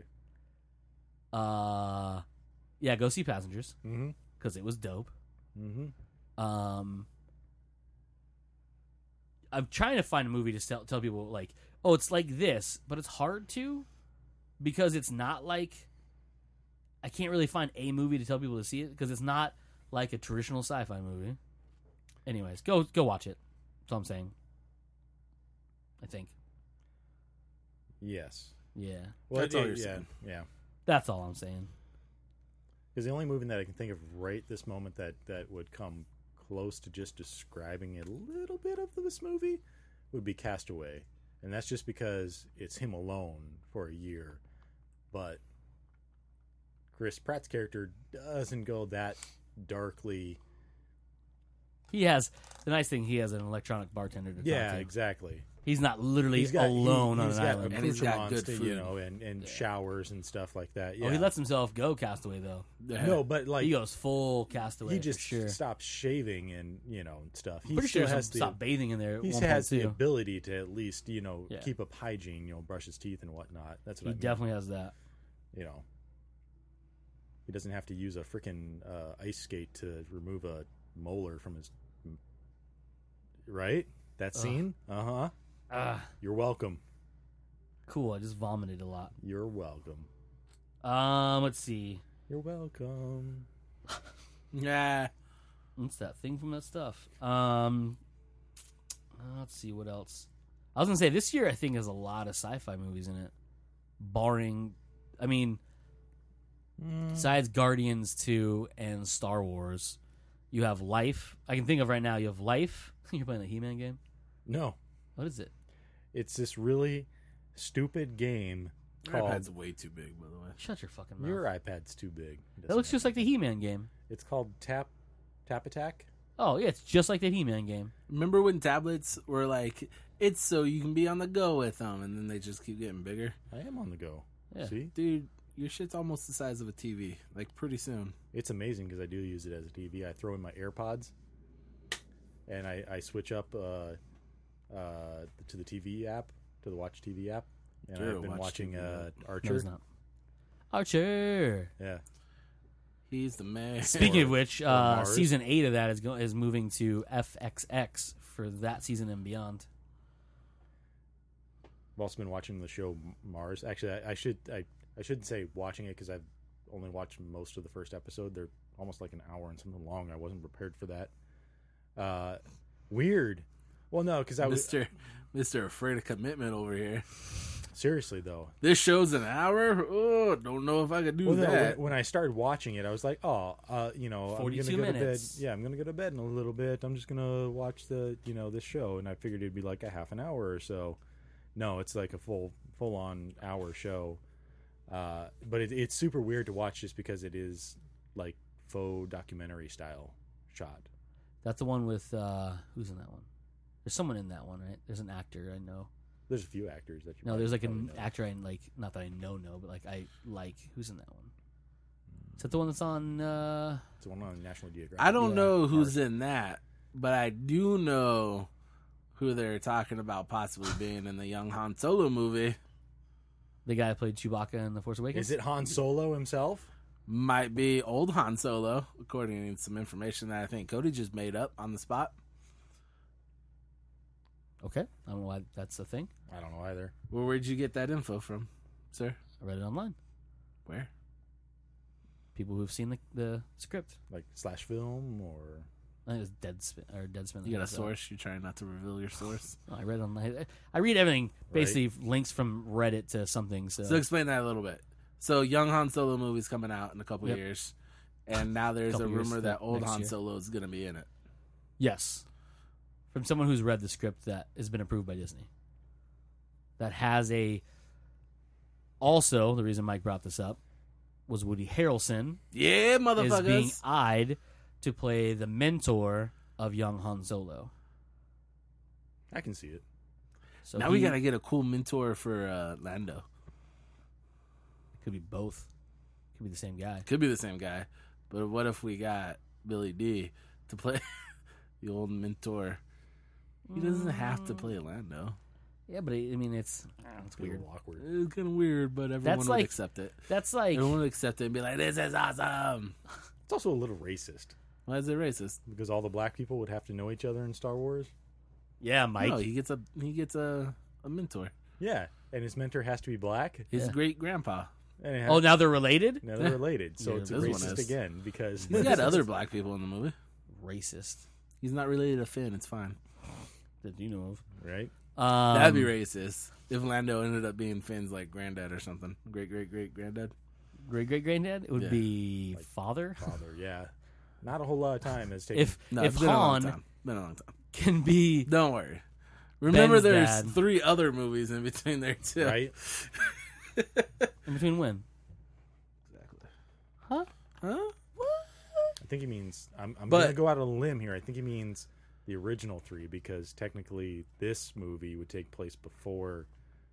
yeah, go see Passengers Mm-hmm. because it was dope. Mm-hmm. I'm trying to find a movie to tell people like, oh, it's like this, but it's hard to because it's not like I can't really find a movie to tell people to see it because it's not like a traditional sci-fi movie. Anyways, go watch it. That's all I'm saying. I think. Yes. Yeah, Well, That's all yeah, you're yeah, saying. yeah. that's all I'm saying. Because the only movie that I can think of right this moment that would come close to just describing a little bit of this movie would be Castaway. And that's just because it's him alone for a year. But Chris Pratt's character doesn't go that darkly. He has the nice thing. He has an electronic bartender to talk Yeah, to. exactly. He's not literally alone on he's an got island. And he's got accoutrements good to, you food. know, and Yeah. showers and stuff like that. Yeah. Oh, he lets himself go Castaway though. Yeah. No, but like He goes full Castaway. he just for sure. stops shaving and and stuff. He Pretty still sure has he stopped bathing in there. At He one has point the too. ability to at least Yeah. keep up hygiene, brush his teeth and whatnot. That's what He I mean. definitely has that. He doesn't have to use a freaking ice skate to remove a molar from his. Right? That scene? Uh huh. You're welcome. Cool. I just vomited a lot. You're welcome. Let's see. You're welcome. Yeah. What's that thing from that stuff? Let's see what else. I was gonna say this year I think has a lot of sci-fi movies in it, barring, I mean, besides Guardians 2 and Star Wars, you have Life. I can think of right now. You have Life. You're playing the He-Man game. No, What is it? it's this really stupid game Your called. iPad's way too big, by the way. Shut your fucking mouth. Your iPad's too big. That looks just like the He-Man game. It's called Tap Attack. Oh yeah, it's just like the He-Man game. Remember when tablets were like, it's so you can be on the go with them, and then they just keep getting bigger? I am on the go. Yeah. See, Dude, your shit's almost the size of a TV. Like, pretty soon. it's amazing because I do use it as a TV. I throw in my AirPods, and I switch up to the TV app, to the Watch TV app, and Sure, I've been Watch watching TV app. No, Archer. it's not. Archer. Yeah, He's the man. Speaking of which, Mars. season 8 of that is moving to FXX for that season and beyond. I've also been watching the show Mars. Actually, I shouldn't say watching it because I've only watched most of the first episode. They're almost like an hour and something long. I wasn't prepared for that. Weird. Well, no, because I was Mr. Afraid of Commitment over here. seriously though. This show's an hour? Oh, don't know if I could do Well, no, that. when I started watching it, I was like, I'm 42 gonna go minutes. to bed. Yeah, I'm gonna go to bed in a little bit. I'm just gonna watch this show, and I figured it'd be like a half an hour or so. No, it's like a full on hour show. But it's super weird to watch just because it is like faux documentary style shot. That's the one with who's in that one? There's someone in that one, right? There's an actor I know. There's a few actors that you No, there's like probably an know. actor I like. Not that I know, but like I like. Who's in that one? Is that the one that's on? It's the one on National Geographic. I don't Yeah. know who's in that, but I do know who they're talking about possibly being in the young Han Solo movie. The guy who played Chewbacca in The Force Awakens. Is it Han Solo himself? Might be old Han Solo, according to some information that I think Cody just made up on the spot. Okay, I don't know why that's a thing. I don't know either. Well, where'd you get that info from, sir? I read it online. Where? People who've seen the script. Like slash film or I think it's Deadspin. You got a source? You're trying not to reveal your source? Oh, I read online. I read everything. Basically, links from Reddit to something. So, So explain that a little bit. So young Han Solo movie's coming out in a couple Yep. years, and now there's a Couple years, rumor that old next Han year. Solo is going to be in it. Yes. From someone who's read the script that has been approved by Disney. That has a... Also, the reason Mike brought this up was Woody Harrelson Yeah, is being motherfuckers. eyed to play the mentor of young Han Solo. I can see it. So Now we got to get a cool mentor for Lando. Could be both. Could be the same guy. Could be the same guy, but what if we got Billy D to play the old mentor? He doesn't have to play Lando. Yeah, but I mean, it's It's weird. a little awkward. It's kind of weird, but everyone would like- accept it. That's like... Everyone would accept it and be like, "This is awesome." It's also a little racist Why is it racist? because all the black people would have to know each other in Star Wars. Yeah, Mike. No, he gets a mentor. Yeah, and his mentor has to be black. His Yeah. great grandpa. And it Oh, has, now they're related? now they're related, so Yeah, it's this one racist is. again because He's got other black people in the movie. Racist. He's not related to Finn. It's fine. That you know of. right. That'd be racist if Lando ended up being Finn's like granddad or something. Great granddad. Great-great-granddad? It would Yeah. be father? Father, yeah. Not a whole lot of time has taken. If No, if it's been a long Han time. Been a long time. can be... Don't worry. Remember, Ben's there's dad. 3 other movies in between there too. right. In between when? Exactly. Huh? Huh? I think he means. I'm But- gonna go out on a limb here. I think he means the original 3 because technically this movie would take place before.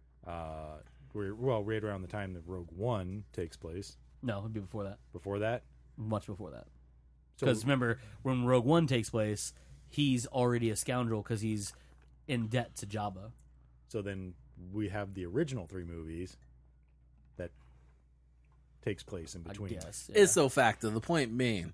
Right around the time that Rogue One takes place. No, it would be before that. Before that, Much before that. so Because remember, when Rogue One takes place, he's already a scoundrel because he's in debt to Jabba. so then we have the original 3 movies that takes place in I between. guess. It's so factor. The point being,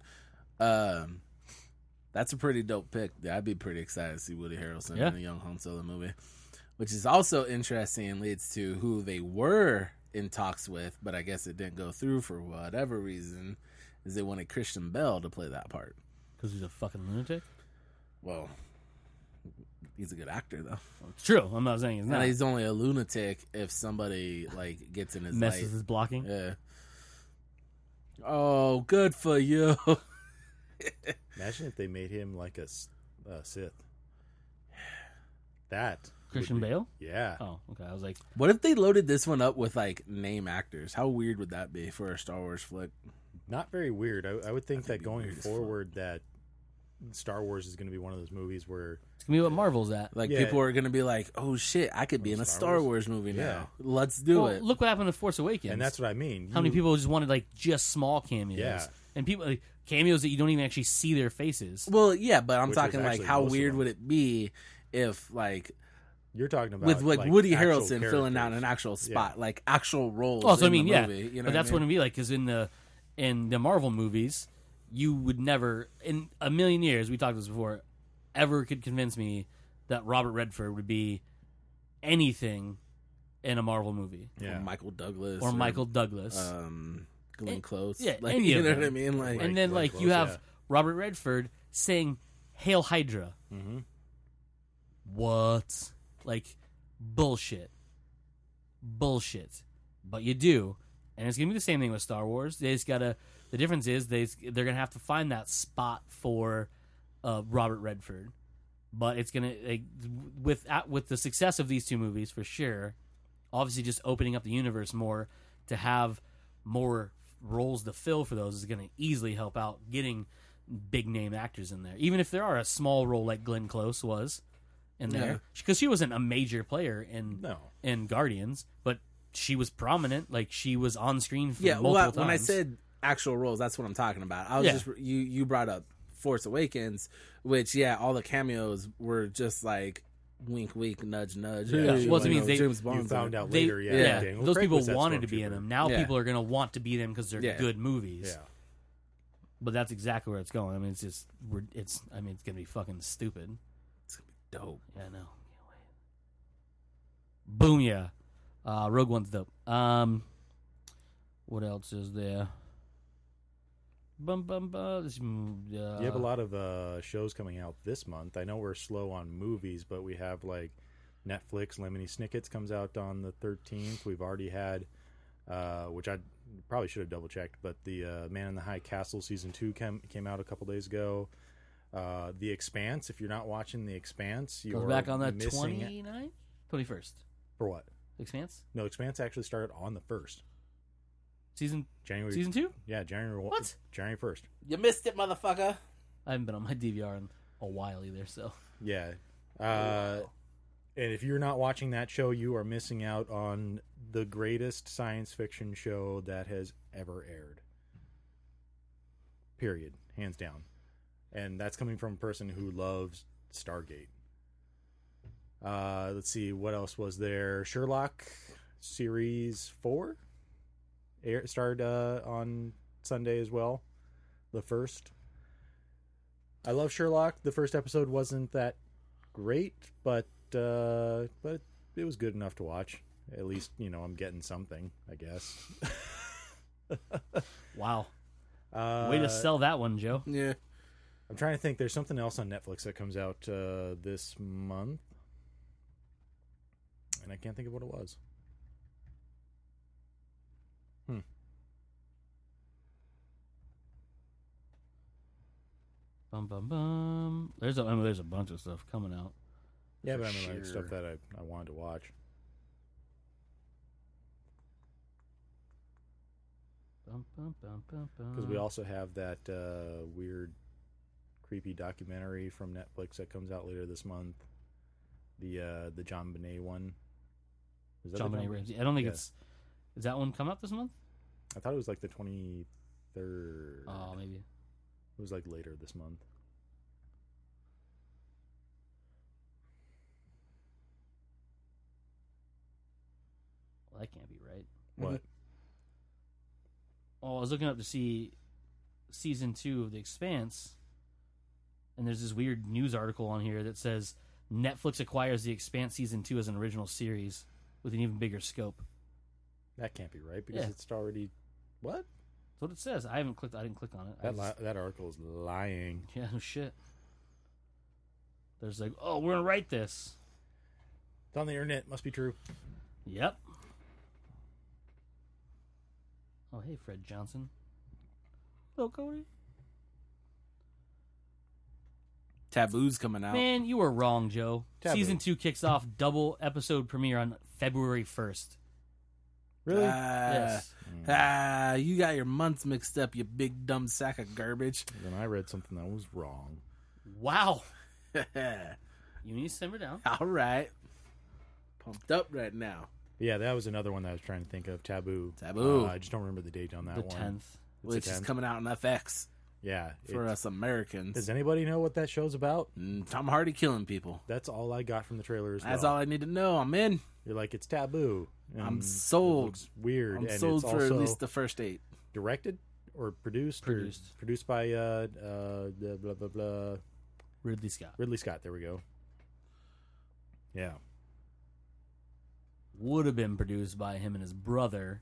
that's a pretty dope pick. I'd be pretty excited to see Woody Harrelson Yeah. in a young Han Solo movie, which is also interesting and leads to who they were in talks with, but I guess it didn't go through for whatever reason. Is they wanted Christian Bale to play that part. Because he's a fucking lunatic? Well, he's a good actor though. It's true. I'm not saying he's And not. he's only a lunatic if somebody like gets in his Messes life. his blocking. Yeah. Oh, good for you. Imagine if they made him like a Sith. That would Christian be- Bale? Yeah. Oh, okay. I was like, What if they loaded this one up with like name actors? How weird would that be for a Star Wars flick? Not very weird. I would think That'd that be going weird as fuck. forward that Star Wars is going to be one of those movies where it's going to be what Marvel's at. Like Yeah. people are gonna be like, "Oh shit, I could be in a Star Star Wars? Wars movie Yeah. now. Let's do Well, it." look what happened to Force Awakens. and that's what I mean. How many people just wanted like just small cameos? Yeah. And people like, cameos that you don't even actually see their faces. Well, yeah, but I'm Which was talking like actually how most of weird them. would it be if like You're talking about with like, like Woody actual Harrelson filling out characters. an actual spot, like actual roles. Oh, so I in the mean, yeah, movie, you know but that's what what it'd be like. Because in the Marvel movies, you would never in a million years, we talked this before, ever could convince me that Robert Redford would be anything in a Marvel movie Yeah. Or Michael Douglas or Michael Douglas. Glenn Close. yeah, like, any you of know them. what I mean. Like, and then Glenn like Close, you have yeah. Robert Redford saying "Hail Hydra." Mhm. What? Like bullshit. But you do. And it's gonna be the same thing with Star Wars. They just gotta the difference is they're gonna have to find that spot for Robert Redford. But it's gonna with the success of these 2 movies for sure, obviously just opening up the universe more to have more roles to fill for those is gonna easily help out getting big name actors in there. Even if there are a small role like Glenn Close was in Yeah. there. Because she wasn't a major player No. in Guardians, but she was prominent. Like she was on screen for yeah. multiple Well, times. when I said actual roles, that's what I'm talking about. I was Yeah. just you brought up Force Awakens, which all the cameos were just like wink, wink, nudge, nudge. Yeah. Hey, Well, it you means know, they- James You Bond's found in it. out They- later, yeah, Daniel those Craig people was that wanted to be in stormtrooper. them. Now Yeah. people are going to want to be in them because they're Yeah. good movies. Yeah. But that's exactly where it's going. I mean, it's just it's going to be fucking stupid. Dope. Yeah, I know. Can't wait. Boom, yeah. Rogue One's dope. What else is there? Bum bum bum. You have a lot of shows coming out this month. I know we're slow on movies, but we have like Netflix Lemony Snicket's comes out on the 13th. We've already had which I probably should have double checked. But the Man in the High Castle season 2 came out a couple days ago. The Expanse. If you're not watching The Expanse, you're Goes back on the missing 29th? 21st. For what? Expanse? No, Expanse actually started on the 1st. January. Season 2? Yeah, January. What? January 1st. You missed it, motherfucker. I haven't been on my DVR in a while either, so. Yeah. And if you're not watching that show, you are missing out on the greatest science fiction show that has ever aired. Period. Hands down. And that's coming from a person who loves Stargate. Let's see, what else was there? Sherlock Series 4 started on Sunday as well. The first. I love Sherlock. The first episode wasn't that great, but it was good enough to watch. At least, I'm getting something, I guess. Wow. Way to sell that one, Joe. Yeah. I'm trying to think. There's something else on Netflix that comes out this month. And I can't think of what it was. Bum, bum, bum. There's a bunch of stuff coming out. Yeah, For but I mean, like, sure. stuff that I wanted to watch. Bum, bum, bum, bum, bum. Because we also have that weird, creepy documentary from Netflix that comes out later this month. The John Bonet one. Is that John the Benet Ramsey. I don't think Yeah. it's. Is that one come out this month? I thought it was like the 23rd. Oh, maybe. It was like later this month. Well, that can't be right. What? Oh, I was looking up to see season 2 of The Expanse, and there's this weird news article on here that says Netflix acquires The Expanse season 2 as an original series with an even bigger scope. That can't be right because Yeah. it's already. What? That's what it says. I didn't click on it. That article is lying. Yeah, no shit. There's like, oh, we're gonna write this. It's on the internet. Must be true. Yep. Oh, hey, Fred Johnson. Hello, Cody. Taboo's coming out. Man, you were wrong, Joe. Taboo. Season 2 kicks off double episode premiere on February 1st. Really? Yes. You got your months mixed up, you big dumb sack of garbage. Then I read something that was wrong. Wow. You need to simmer down. All right. Pumped up right now. Yeah, that was another one that I was trying to think of. Taboo. Taboo. I just don't remember the date on that The one. 10th. It's Which the is 10th. coming out on FX Yeah. for us Americans. Does anybody know what that show's about? Tom Hardy killing people. That's all I got from the trailer as That's well. all I need to know. I'm in. You're like, it's Taboo. I'm And sold. It looks weird. I'm and sold it's for also at least the first 8. directed or produced? Produced. Or produced by the blah, blah, blah. Ridley Scott. Ridley Scott. There we go. Yeah. Would have been produced by him and his brother.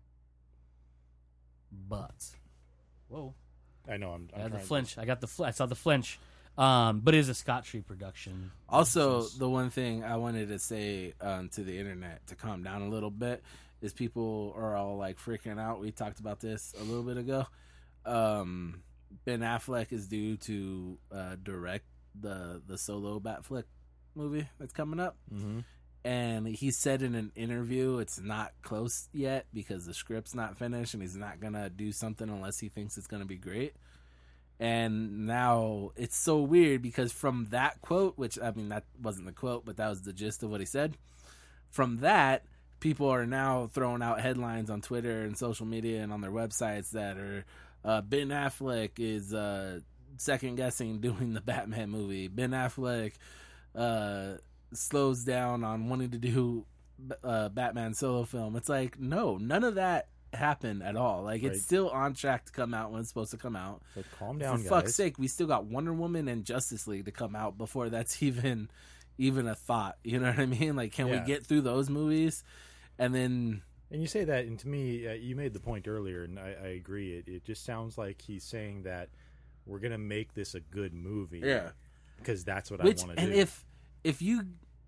But. Whoa. I know. I'm I had the trying to- flinch. I saw the flinch. But it is a Scott Tree production. Also, Since- the one thing I wanted to say to the internet to calm down a little bit is people are all like freaking out. We talked about this a little bit ago. Ben Affleck is due to direct the solo Batfleck movie that's coming up. Mhm. And he said in an interview it's not close yet because the script's not finished and he's not going to do something unless he thinks it's going to be great. And now it's so weird because from that quote, which, I mean, that wasn't the quote, but that was the gist of what he said. From that, people are now throwing out headlines on Twitter and social media and on their websites that are Ben Affleck is second guessing doing the Batman movie. Ben Affleck slows down on wanting to do Batman solo film. It's like, no, none of that happened at all. Like, Right. it's still on track to come out when it's supposed to come out. So calm down, For guys. fuck's sake, we still got Wonder Woman and Justice League to come out before that's even a thought. You know what I mean? Like, can we Yeah. get through those movies? And then, And you say that, and to me, you made the point earlier, and I agree. It just sounds like he's saying that we're going to make this a good movie. yeah. Because that's what Which, I want to and do. if you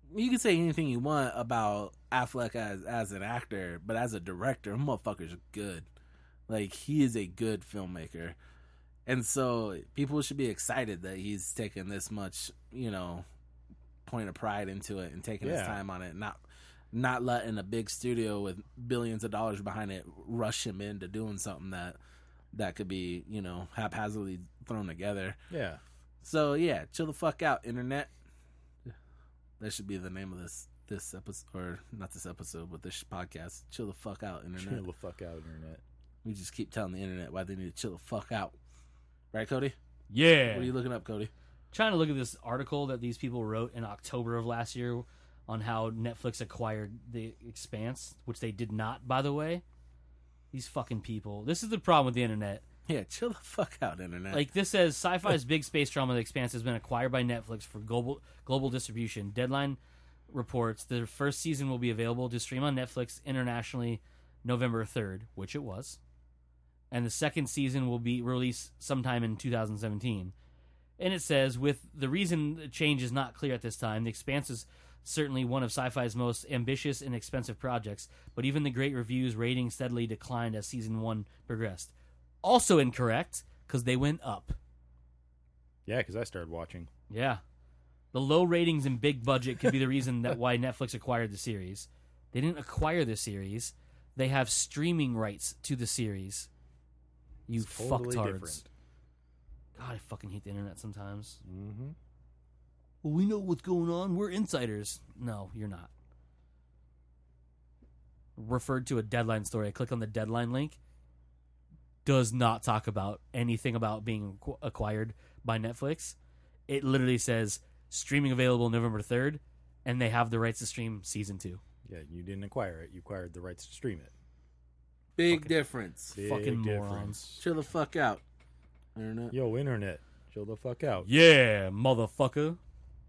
you can say anything you want about Affleck as an actor, but as a director, motherfucker's good. Like, he is a good filmmaker. And so people should be excited that he's taken this much, point of pride into it and taking his time on it. Not letting a big studio with billions of dollars behind it rush him into doing something that could be, haphazardly thrown together. Yeah. So, yeah, chill the fuck out, internet. That should be the name of this episode, or not this episode, but this podcast. Chill the fuck out, internet. Chill the fuck out, internet. We just keep telling the internet why they need to chill the fuck out. Right, Cody? Yeah. What are you looking up, Cody? Trying to look at this article that these people wrote in October of last year on how Netflix acquired The Expanse, which they did not, by the way. These fucking people. This is the problem with the internet. Yeah, chill the fuck out, internet. Like, this says, Sci-Fi's big space drama, The Expanse, has been acquired by Netflix for global distribution. Deadline reports the first season will be available to stream on Netflix internationally November 3rd, which it was. And the second season will be released sometime in 2017. And it says, with the reason the change is not clear at this time, The Expanse is certainly one of Sci-Fi's most ambitious and expensive projects, but even the great reviews ratings steadily declined as season 1 progressed. Also incorrect, because they went up. Yeah, because I started watching. Yeah. The low ratings and big budget could be the reason that why Netflix acquired the series. They didn't acquire the series. They have streaming rights to the series. You It's totally fucktards. different. God, I fucking hate the internet sometimes. Mm-hmm. Well, we know what's going on. We're insiders. No, you're not. Referred to a Deadline story. I click on the Deadline link. Does not talk about anything about being acquired by Netflix. It literally says streaming available November 3rd, and they have the rights to stream season 2. Yeah, you didn't acquire it. You acquired the rights to stream it. Big difference. Big Fucking difference. morons. Chill the fuck out, internet. Yo, internet. Chill the fuck out. Yeah, motherfucker.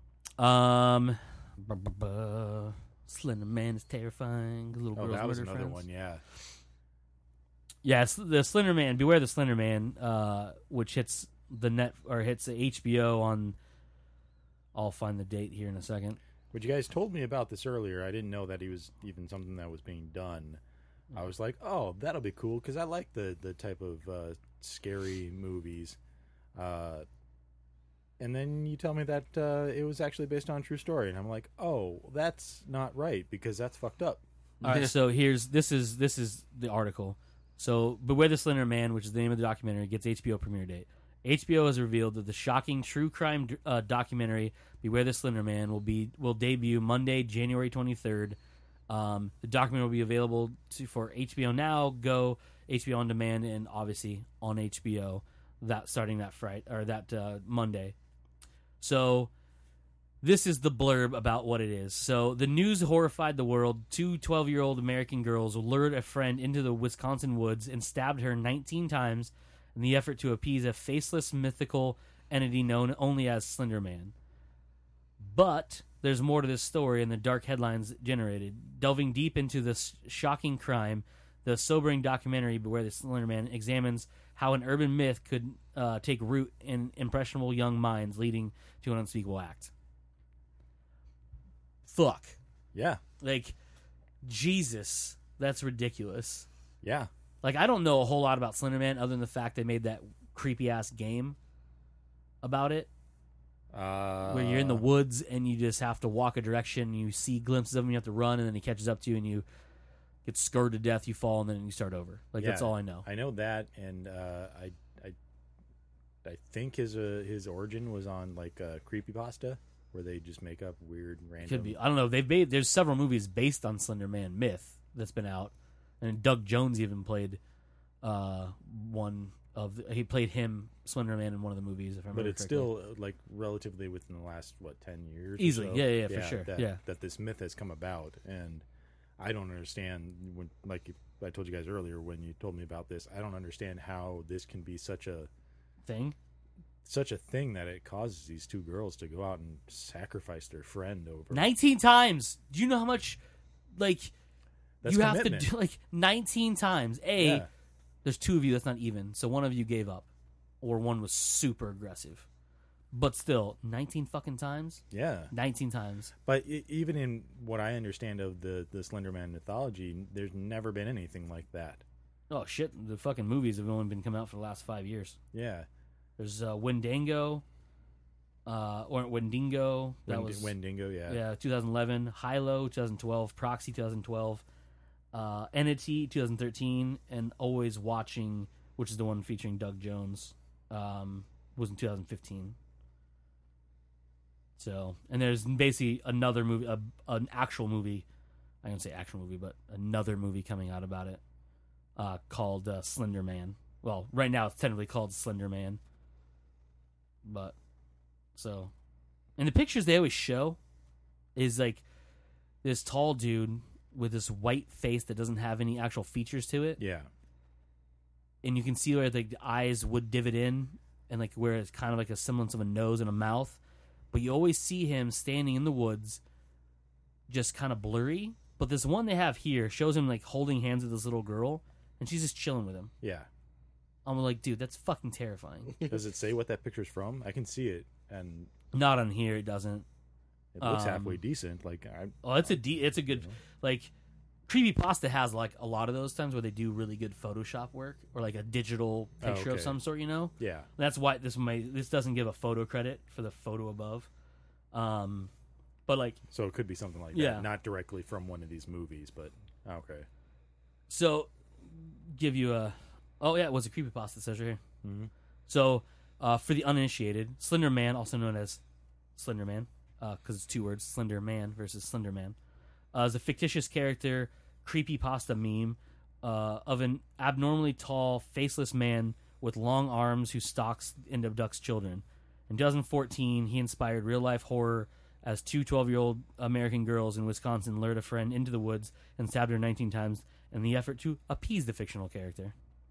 Slender Man is terrifying. Little Oh, girls that was murder another friends. one, yeah. Yeah, it's the Slender Man. Beware the Slender Man, which hits the HBO on. I'll find the date here in a second. But you guys told me about this earlier. I didn't know that he was even something that was being done. I was like, oh, that'll be cool, because I like the type of scary movies. And then you tell me that it was actually based on a true story, and I'm like, oh, that's not right, because that's fucked up. All right, so this is the article. So, Beware the Slender Man, which is the name of the documentary, gets HBO premiere date. HBO has revealed that the shocking true crime documentary Beware the Slender Man will debut Monday, January 23rd. The documentary will be available for HBO Now, Go, HBO On Demand, and obviously on HBO starting that Friday or that Monday. So this is the blurb about what it is. So the news horrified the world. 2 12-year-old American girls lured a friend into the Wisconsin woods and stabbed her 19 times in the effort to appease a faceless mythical entity known only as Slender Man. But there's more to this story and the dark headlines generated. Delving deep into this shocking crime, the sobering documentary Beware the Slender Man examines how an urban myth could take root in impressionable young minds, leading to an unspeakable act. Fuck. Yeah. Like, Jesus, that's ridiculous. Yeah. Like, I don't know a whole lot about Slender Man other than the fact they made that creepy-ass game about it. Where you're in the woods and you just have to walk a direction, you see glimpses of him, you have to run, and then he catches up to you and you get scared to death, you fall, and then you start over. Like, that's all I know. I know that, and I think his origin was on like Creepypasta, where they just make up weird random. Could be. I don't know. There's several movies based on Slender Man myth that's been out, and Doug Jones even played he played him, Slender Man, in one of the movies. If I remember But it's correctly. still like relatively within the last 10 years? or Easily. so? Yeah, for sure. That this myth has come about, and I don't understand when, like I told you guys earlier when you told me about this, I don't understand how this can be such a thing that it causes these 2 girls to go out and sacrifice their friend over 19 times. Do you know how much? Like, That's you commitment. have to do like 19 times. Yeah. There's 2 of you. That's not even. So one of you gave up, or one was super aggressive. But still, 19 fucking times? Yeah. 19 times. But even in what I understand of the Slender Man mythology, there's never been anything like that. Oh, shit. The fucking movies have only been coming out for the last 5 years. Yeah. There's Wendigo. Or Wendigo. That was Wendigo, yeah. Yeah, 2011. Hilo, 2012. Proxy, 2012. Entity, 2013. And Always Watching, which is the one featuring Doug Jones, was in 2015. So, and there's basically another movie, an actual movie. I don't say actual movie, but another movie coming out about it, called Slender Man. Well, right now it's technically called Slender Man. But, so, and the pictures they always show is like this tall dude with this white face that doesn't have any actual features to it. Yeah. And you can see where the eyes would divot in, and like where it's kind of like a semblance of a nose and a mouth. But you always see him standing in the woods, just kind of blurry. But this one they have here shows him like holding hands with this little girl, and she's just chilling with him. Yeah. I'm like, dude, that's fucking terrifying. Does it say what that picture's from? I can see it, and Not on here, it doesn't. it looks halfway decent. Like, it's a good like. Creepypasta has like a lot of those times where they do really good Photoshop work or like a digital picture of some sort, you know. Yeah. That's why this doesn't give a photo credit for the photo above. But like, so it could be something like Yeah. that, not directly from one of these movies, but okay. so give you a it was a creepypasta, it says right here. Mm-hmm. So for the uninitiated, Slender Man, also known as Slender Man, because it's two words, Slender Man versus Slender Man, is a fictitious character creepypasta meme of an abnormally tall, faceless man with long arms who stalks and abducts children. In 2014, he inspired real-life horror as two 12-year-old American girls in Wisconsin lured a friend into the woods and stabbed her 19 times in the effort to appease the fictional character.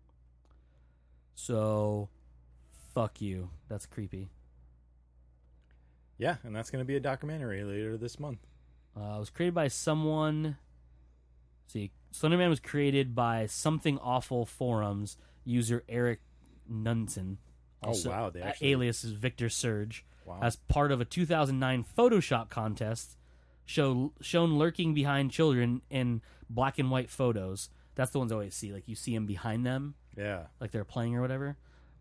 So, fuck you. That's creepy. Yeah, and that's going to be a documentary later this month. It was created by someone. See, Slenderman was created by Something Awful Forums user Eric Nunson. Also, wow, they actually... alias is Victor Surge. Wow. As part of a 2009 Photoshop contest, shown lurking behind children in black and white photos. That's the ones I always see. Like you see them behind them, Yeah. like they're playing or whatever.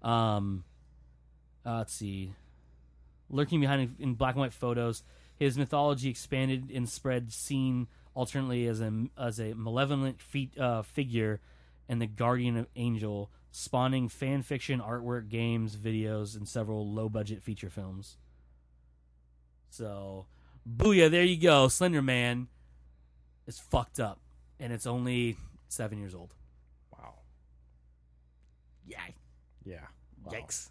Let's see. Lurking behind in black and white photos. His mythology expanded and spread, seen alternately as a malevolent figure and the guardian angel, spawning fan fiction, artwork, games, videos, and several low-budget feature films. So, booyah, there you go. Slender Man is fucked up, and it's only 7 years old. Wow. Yay. Yeah. Wow. Yikes.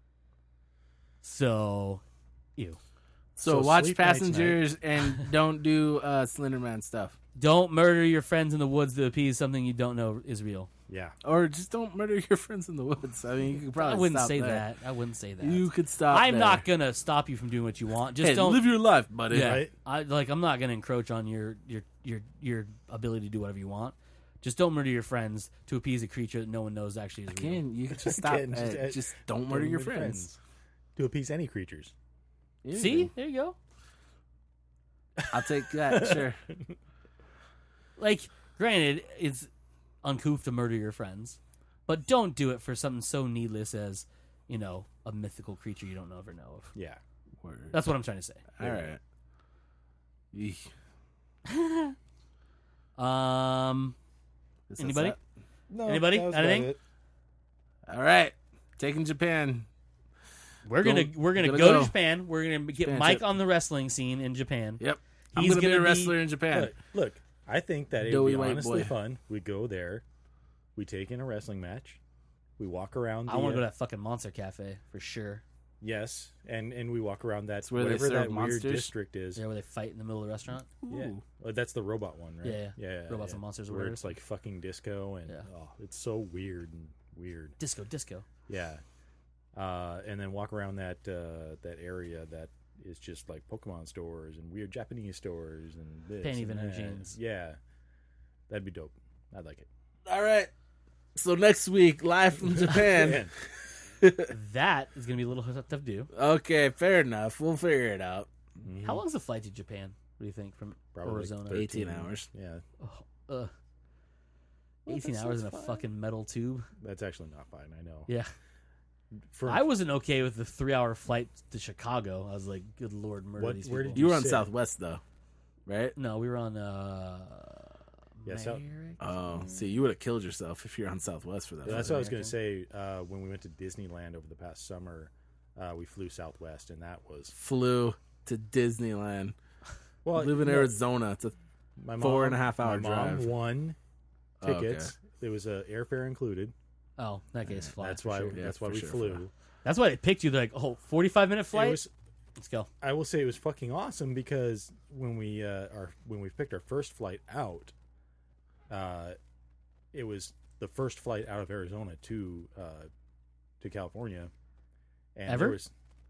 So, ew. So So watch sleep night Passengers and don't do Slender Man stuff. Don't murder your friends in the woods to appease something you don't know is real. Yeah. Or just don't murder your friends in the woods. I mean, you could probably I wouldn't stop say there. that. I wouldn't say that. You could stop I'm there. not gonna stop you from doing what you want. Just Hey, don't live your life, buddy. Yeah, Right? I'm not gonna encroach on your ability to do whatever you want. Just don't murder your friends to appease a creature that no one knows actually is real. Again, you could just stop. Again, Just don't murder your friends. To appease any creatures. See, there you go. I'll take that. Sure. Like, granted, it's uncouth to murder your friends, but don't do it for something so needless as, a mythical creature you don't ever know of. Yeah. Word. That's what I'm trying to say. All right. Eek. Is this Anybody? it? No, Anybody? that was Anything? about it. All right. Taking Japan. We're gonna Gonna go go. to Japan. We're gonna get Japan Mike trip. on the wrestling scene in Japan. Yep. He's I'm gonna be a gonna be- wrestler in Japan. Look, I think that it would Doughy be white honestly boy. fun. We go there, we take in a wrestling match, we walk around. I want to go to that fucking Monster Cafe for sure. Yes, and we walk around that where they whatever that serve weird monsters? district is. Yeah, where they fight in the middle of the restaurant. Yeah, Ooh. oh, that's the robot one, right? Yeah. Robots and Monsters or where whatever. it's like fucking disco and Yeah. it's so weird and weird. Disco. Yeah, and then walk around that that area that is just like Pokemon stores and weird Japanese stores and this Panty and vendor that. jeans. Yeah, that'd be dope. I'd like it. All right. So next week, live from Japan. Man, That is going to be a little tough to do. Okay, fair enough. We'll figure it out. Mhm. How long's the flight to Japan? What do you think from Probably Arizona? 18 hours. Yeah, Ugh. Well, 18 that's hours in a fine. fucking metal tube. that's actually not fine. I know. Yeah. For I wasn't okay with the 3-hour flight to Chicago. I was like, good Lord, murder What- these where people. did You were on sit? Southwest, though, right? No, we were on Yeah, so- Merrick? Oh, see, you would have killed yourself if you're on Southwest for that. Yeah, that's flight. what I was going to say. When we went to Disneyland over the past summer, we flew Southwest, and that was Flew to Disneyland. well. Live in no, Arizona. It's a my 4.5 hour my drive. mom won Oh, okay. tickets. There was a airfare included. Oh, that case fly. That's for why. sure. Yeah, That's why for we sure, flew. for- That's why they picked you. They're like, oh, 45-minute flight? It was. Let's go. I will say it was fucking awesome because when we picked our first flight out, it was the first flight out of Arizona to California, and Ever? there was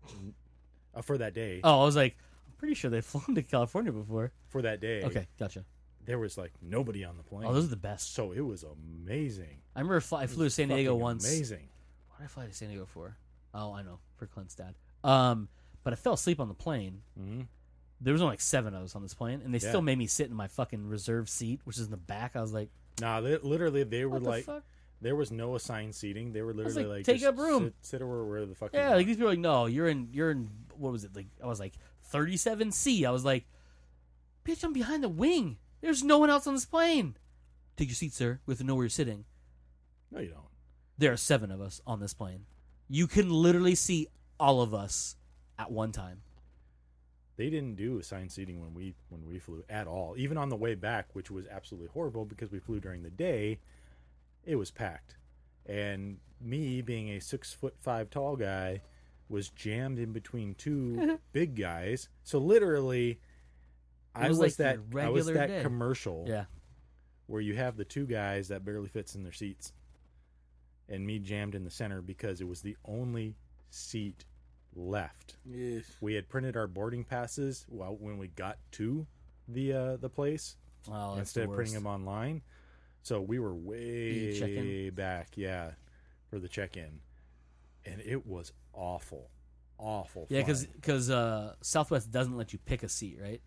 for that day. Oh, I was like, I'm pretty sure they've flown to California before. For that day, Okay, gotcha. there was like nobody on the plane. Oh, those are the best. So it was amazing. I remember I flew to San Diego Fucking once. Amazing. What did I fly to San Diego for? Oh, I know, for Clint's dad. But I fell asleep on the plane. Mm-hmm. There was only like 7 of us on this plane, and they Yeah. still made me sit in my fucking reserve seat, which is in the back. I was like, Nah, literally, they were what the like, fuck? there was no assigned seating. They were literally like, like, take just up room. sit where the fuck. you Yeah, want. like these people are like, no, you're in. What was it? Like I was like 37C. I was like, bitch, I'm behind the wing. There's no one else on this plane. Take your seat, sir. We have to know where you're sitting. No, you don't. There are 7 of us on this plane. You can literally see all of us at one time. They didn't do assigned seating when we flew at all. Even on the way back, which was absolutely horrible because we flew during the day, it was packed. And me, being a 6'5" tall guy, was jammed in between 2 big guys. So literally, I was was like that your I was regular that day. commercial Yeah. where you have the 2 guys that barely fits in their seats, and me jammed in the center because it was the only seat left. Yeah. We had printed our boarding passes when we got to the place Oh, that's instead the of printing worst. them online. So we were you check way in? back, yeah, for the check-in, and it was awful. Yeah, flying. because Southwest doesn't let you pick a seat, right?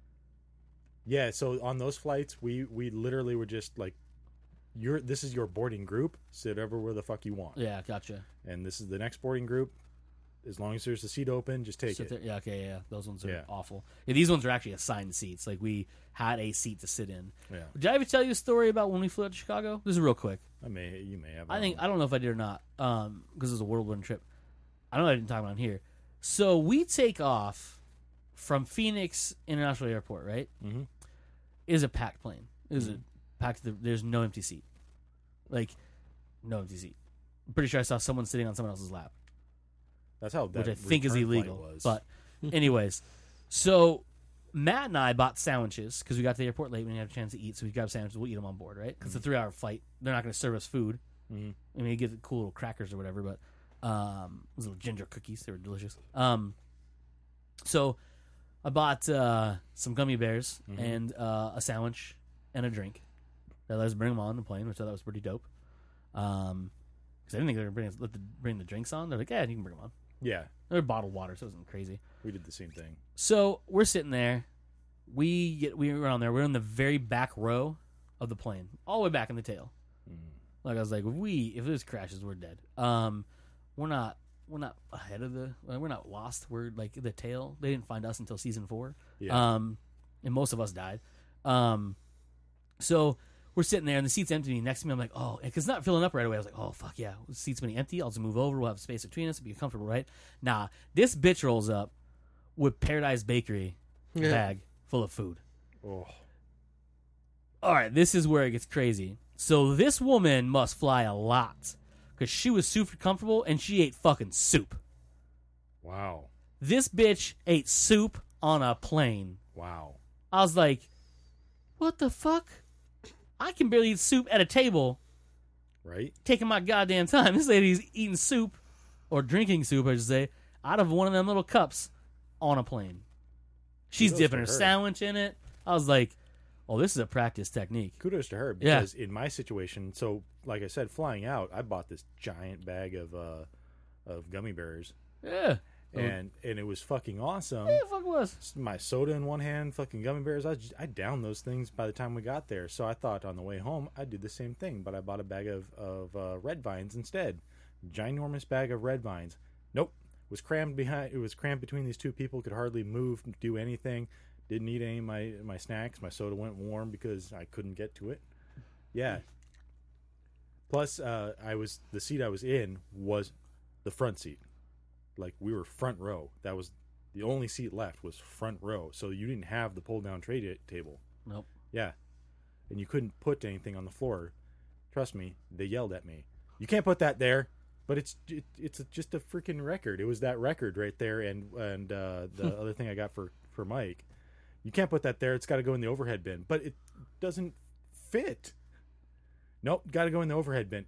Yeah, so on those flights, we literally were just like, this is your boarding group. Sit over where the fuck you want, Yeah, gotcha. and this is the next boarding group. As long as there's a seat open, just take Sit it. there. Yeah, okay, yeah. Those ones are Yeah. awful. Yeah, these ones are actually assigned seats. Like we had a seat to sit in. Yeah, Did I ever tell you a story about when we flew out to Chicago? This is real quick. you may have. I don't know if I did or not, because it was a whirlwind trip. I know I didn't talk about it here. So we take off from Phoenix International Airport, right? Mhm. It is a packed plane. It is a packed. There's no empty seat. Like, no empty seat. I'm pretty sure I saw someone sitting on someone else's lap, That's how that which I think is return flight illegal. was. But, anyways, so Matt and I bought sandwiches because we got to the airport late. We didn't have a chance to eat, so we grabbed sandwiches. We'll eat them on board, right? Because it's a 3-hour flight. They're not going to serve us food. Mhm. I mean, you get the cool little crackers or whatever, but those little ginger cookies, they were delicious. So I bought some gummy bears and a sandwich and a drink. They let us bring them on the plane, which I thought was pretty dope. Because I didn't think they were going to bring the drinks on. They're like, yeah, you can bring them on. Yeah, They were bottled water, so it wasn't crazy. we did the same thing. So we're sitting there. We were on there. We're in the very back row of the plane, all the way back in the tail. Like I was like, if this crashes, we're dead. We're not ahead of we're not lost. We're like the tail. They didn't find us until season 4. Yeah. And most of us died. So we're sitting there, and the seat's empty next to me. I'm like, oh, because it's not filling up right away. I was like, oh, fuck yeah. The seat's been empty. I'll just move over. We'll have space between us. It'll be comfortable, right? Nah, this bitch rolls up with Paradise Bakery bag full of food. Oh, All right, this is where it gets crazy. So this woman must fly a lot because she was super comfortable, and she ate fucking soup. wow, This bitch ate soup on a plane. wow. I was like, what the fuck? I can barely eat soup at a table, Right? taking my goddamn time. This lady's eating soup, or drinking soup, I should say, out of one of them little cups on a plane. She's Kudos dipping to her her. sandwich in it. I was like, oh, this is a practice technique. Kudos to her Yeah. because in my situation, so like I said, flying out, I bought this giant bag of of gummy bears, Yeah. and it was fucking awesome. Yeah, fuck was. My soda in one hand, fucking gummy bears. I downed those things by the time we got there. So I thought on the way home I'd do the same thing, but I bought a bag of Red Vines instead. Ginormous bag of Red Vines. Nope. It was crammed between these two people. Could hardly move, do anything. Didn't eat any of my snacks. My soda went warm because I couldn't get to it. Yeah. Plus, the seat I was in was the front seat. Like, we were front row. That was the only seat left was front row. So you didn't have the pull down tray table. Nope. Yeah. And you couldn't put anything on the floor. Trust me, they yelled at me. You can't put that there. But it's just a freaking record. It was that record right there, and the other thing I got for Mike. You can't put that there. It's got to go in the overhead bin. But it doesn't fit. Nope, got to go in the overhead bin.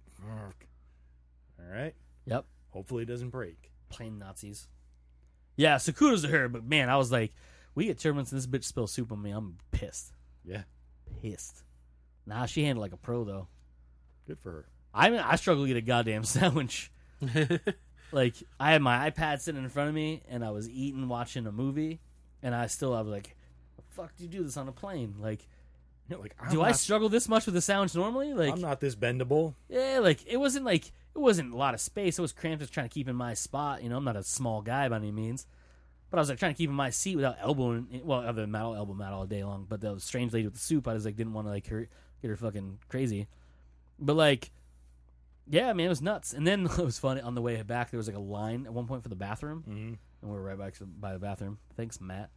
All right. Yep. Hopefully it doesn't break. Plain Nazis. Yeah, so kudos to her, but man, I was like, we get turbulence and this bitch spills soup on me. I'm pissed. Yeah. Pissed. Nah, she handled it like a pro, though. Good for her. I struggle to get a goddamn sandwich. Like, I had my iPad sitting in front of me, and I was watching a movie, and I was like, the fuck do you do this on a plane? Like, do I struggle this much with the sandwich normally? Like, I'm not this bendable. Yeah, like, it wasn't a lot of space. It was cramped, just trying to keep in my spot. You know, I'm not a small guy by any means. But I was like trying to keep in my seat without elbowing, other than elbow Matt all day long. But the strange lady with the soup, I was like, didn't want to like get her fucking crazy. But like, yeah, man, it was nuts. And then it was funny on the way back. There was like a line at one point for the bathroom, and we were right back by the bathroom. Thanks, Matt.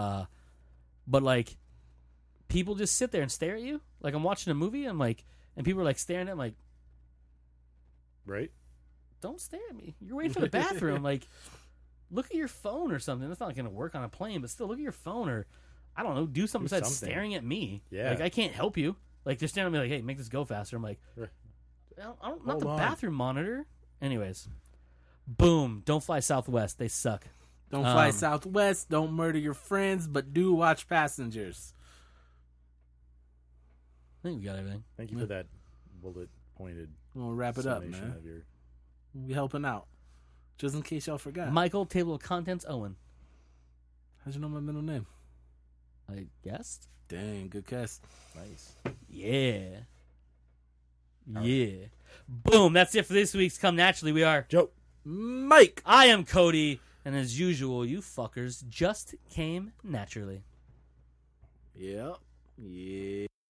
But like, people just sit there and stare at you. Like, I'm watching a movie, and people are like staring at me, like, right? Don't stare at me. You're waiting for the bathroom. Like, look at your phone or something. That's not going to work on a plane, but still, look at your phone, or I don't know, do something besides staring at me. Yeah, like, I can't help you. Like, they're staring at me like, hey, make this go faster. I'm like, not the bathroom monitor. Anyways, boom. Don't fly Southwest. They suck. Don't fly Southwest. Don't murder your friends, but do watch Passengers. I think we got everything. Thank you for that bullet pointed. We'll wrap it up, man. We'll be helping out. Just in case y'all forgot. Michael, table of contents, Owen. How'd you know my middle name? I guessed. Dang, good guess. Nice. Yeah. Yeah. Right. Boom. That's it for this week's Come Naturally. We are Joe. Mike. I am Cody. And as usual, you fuckers just came naturally. Yep. Yeah.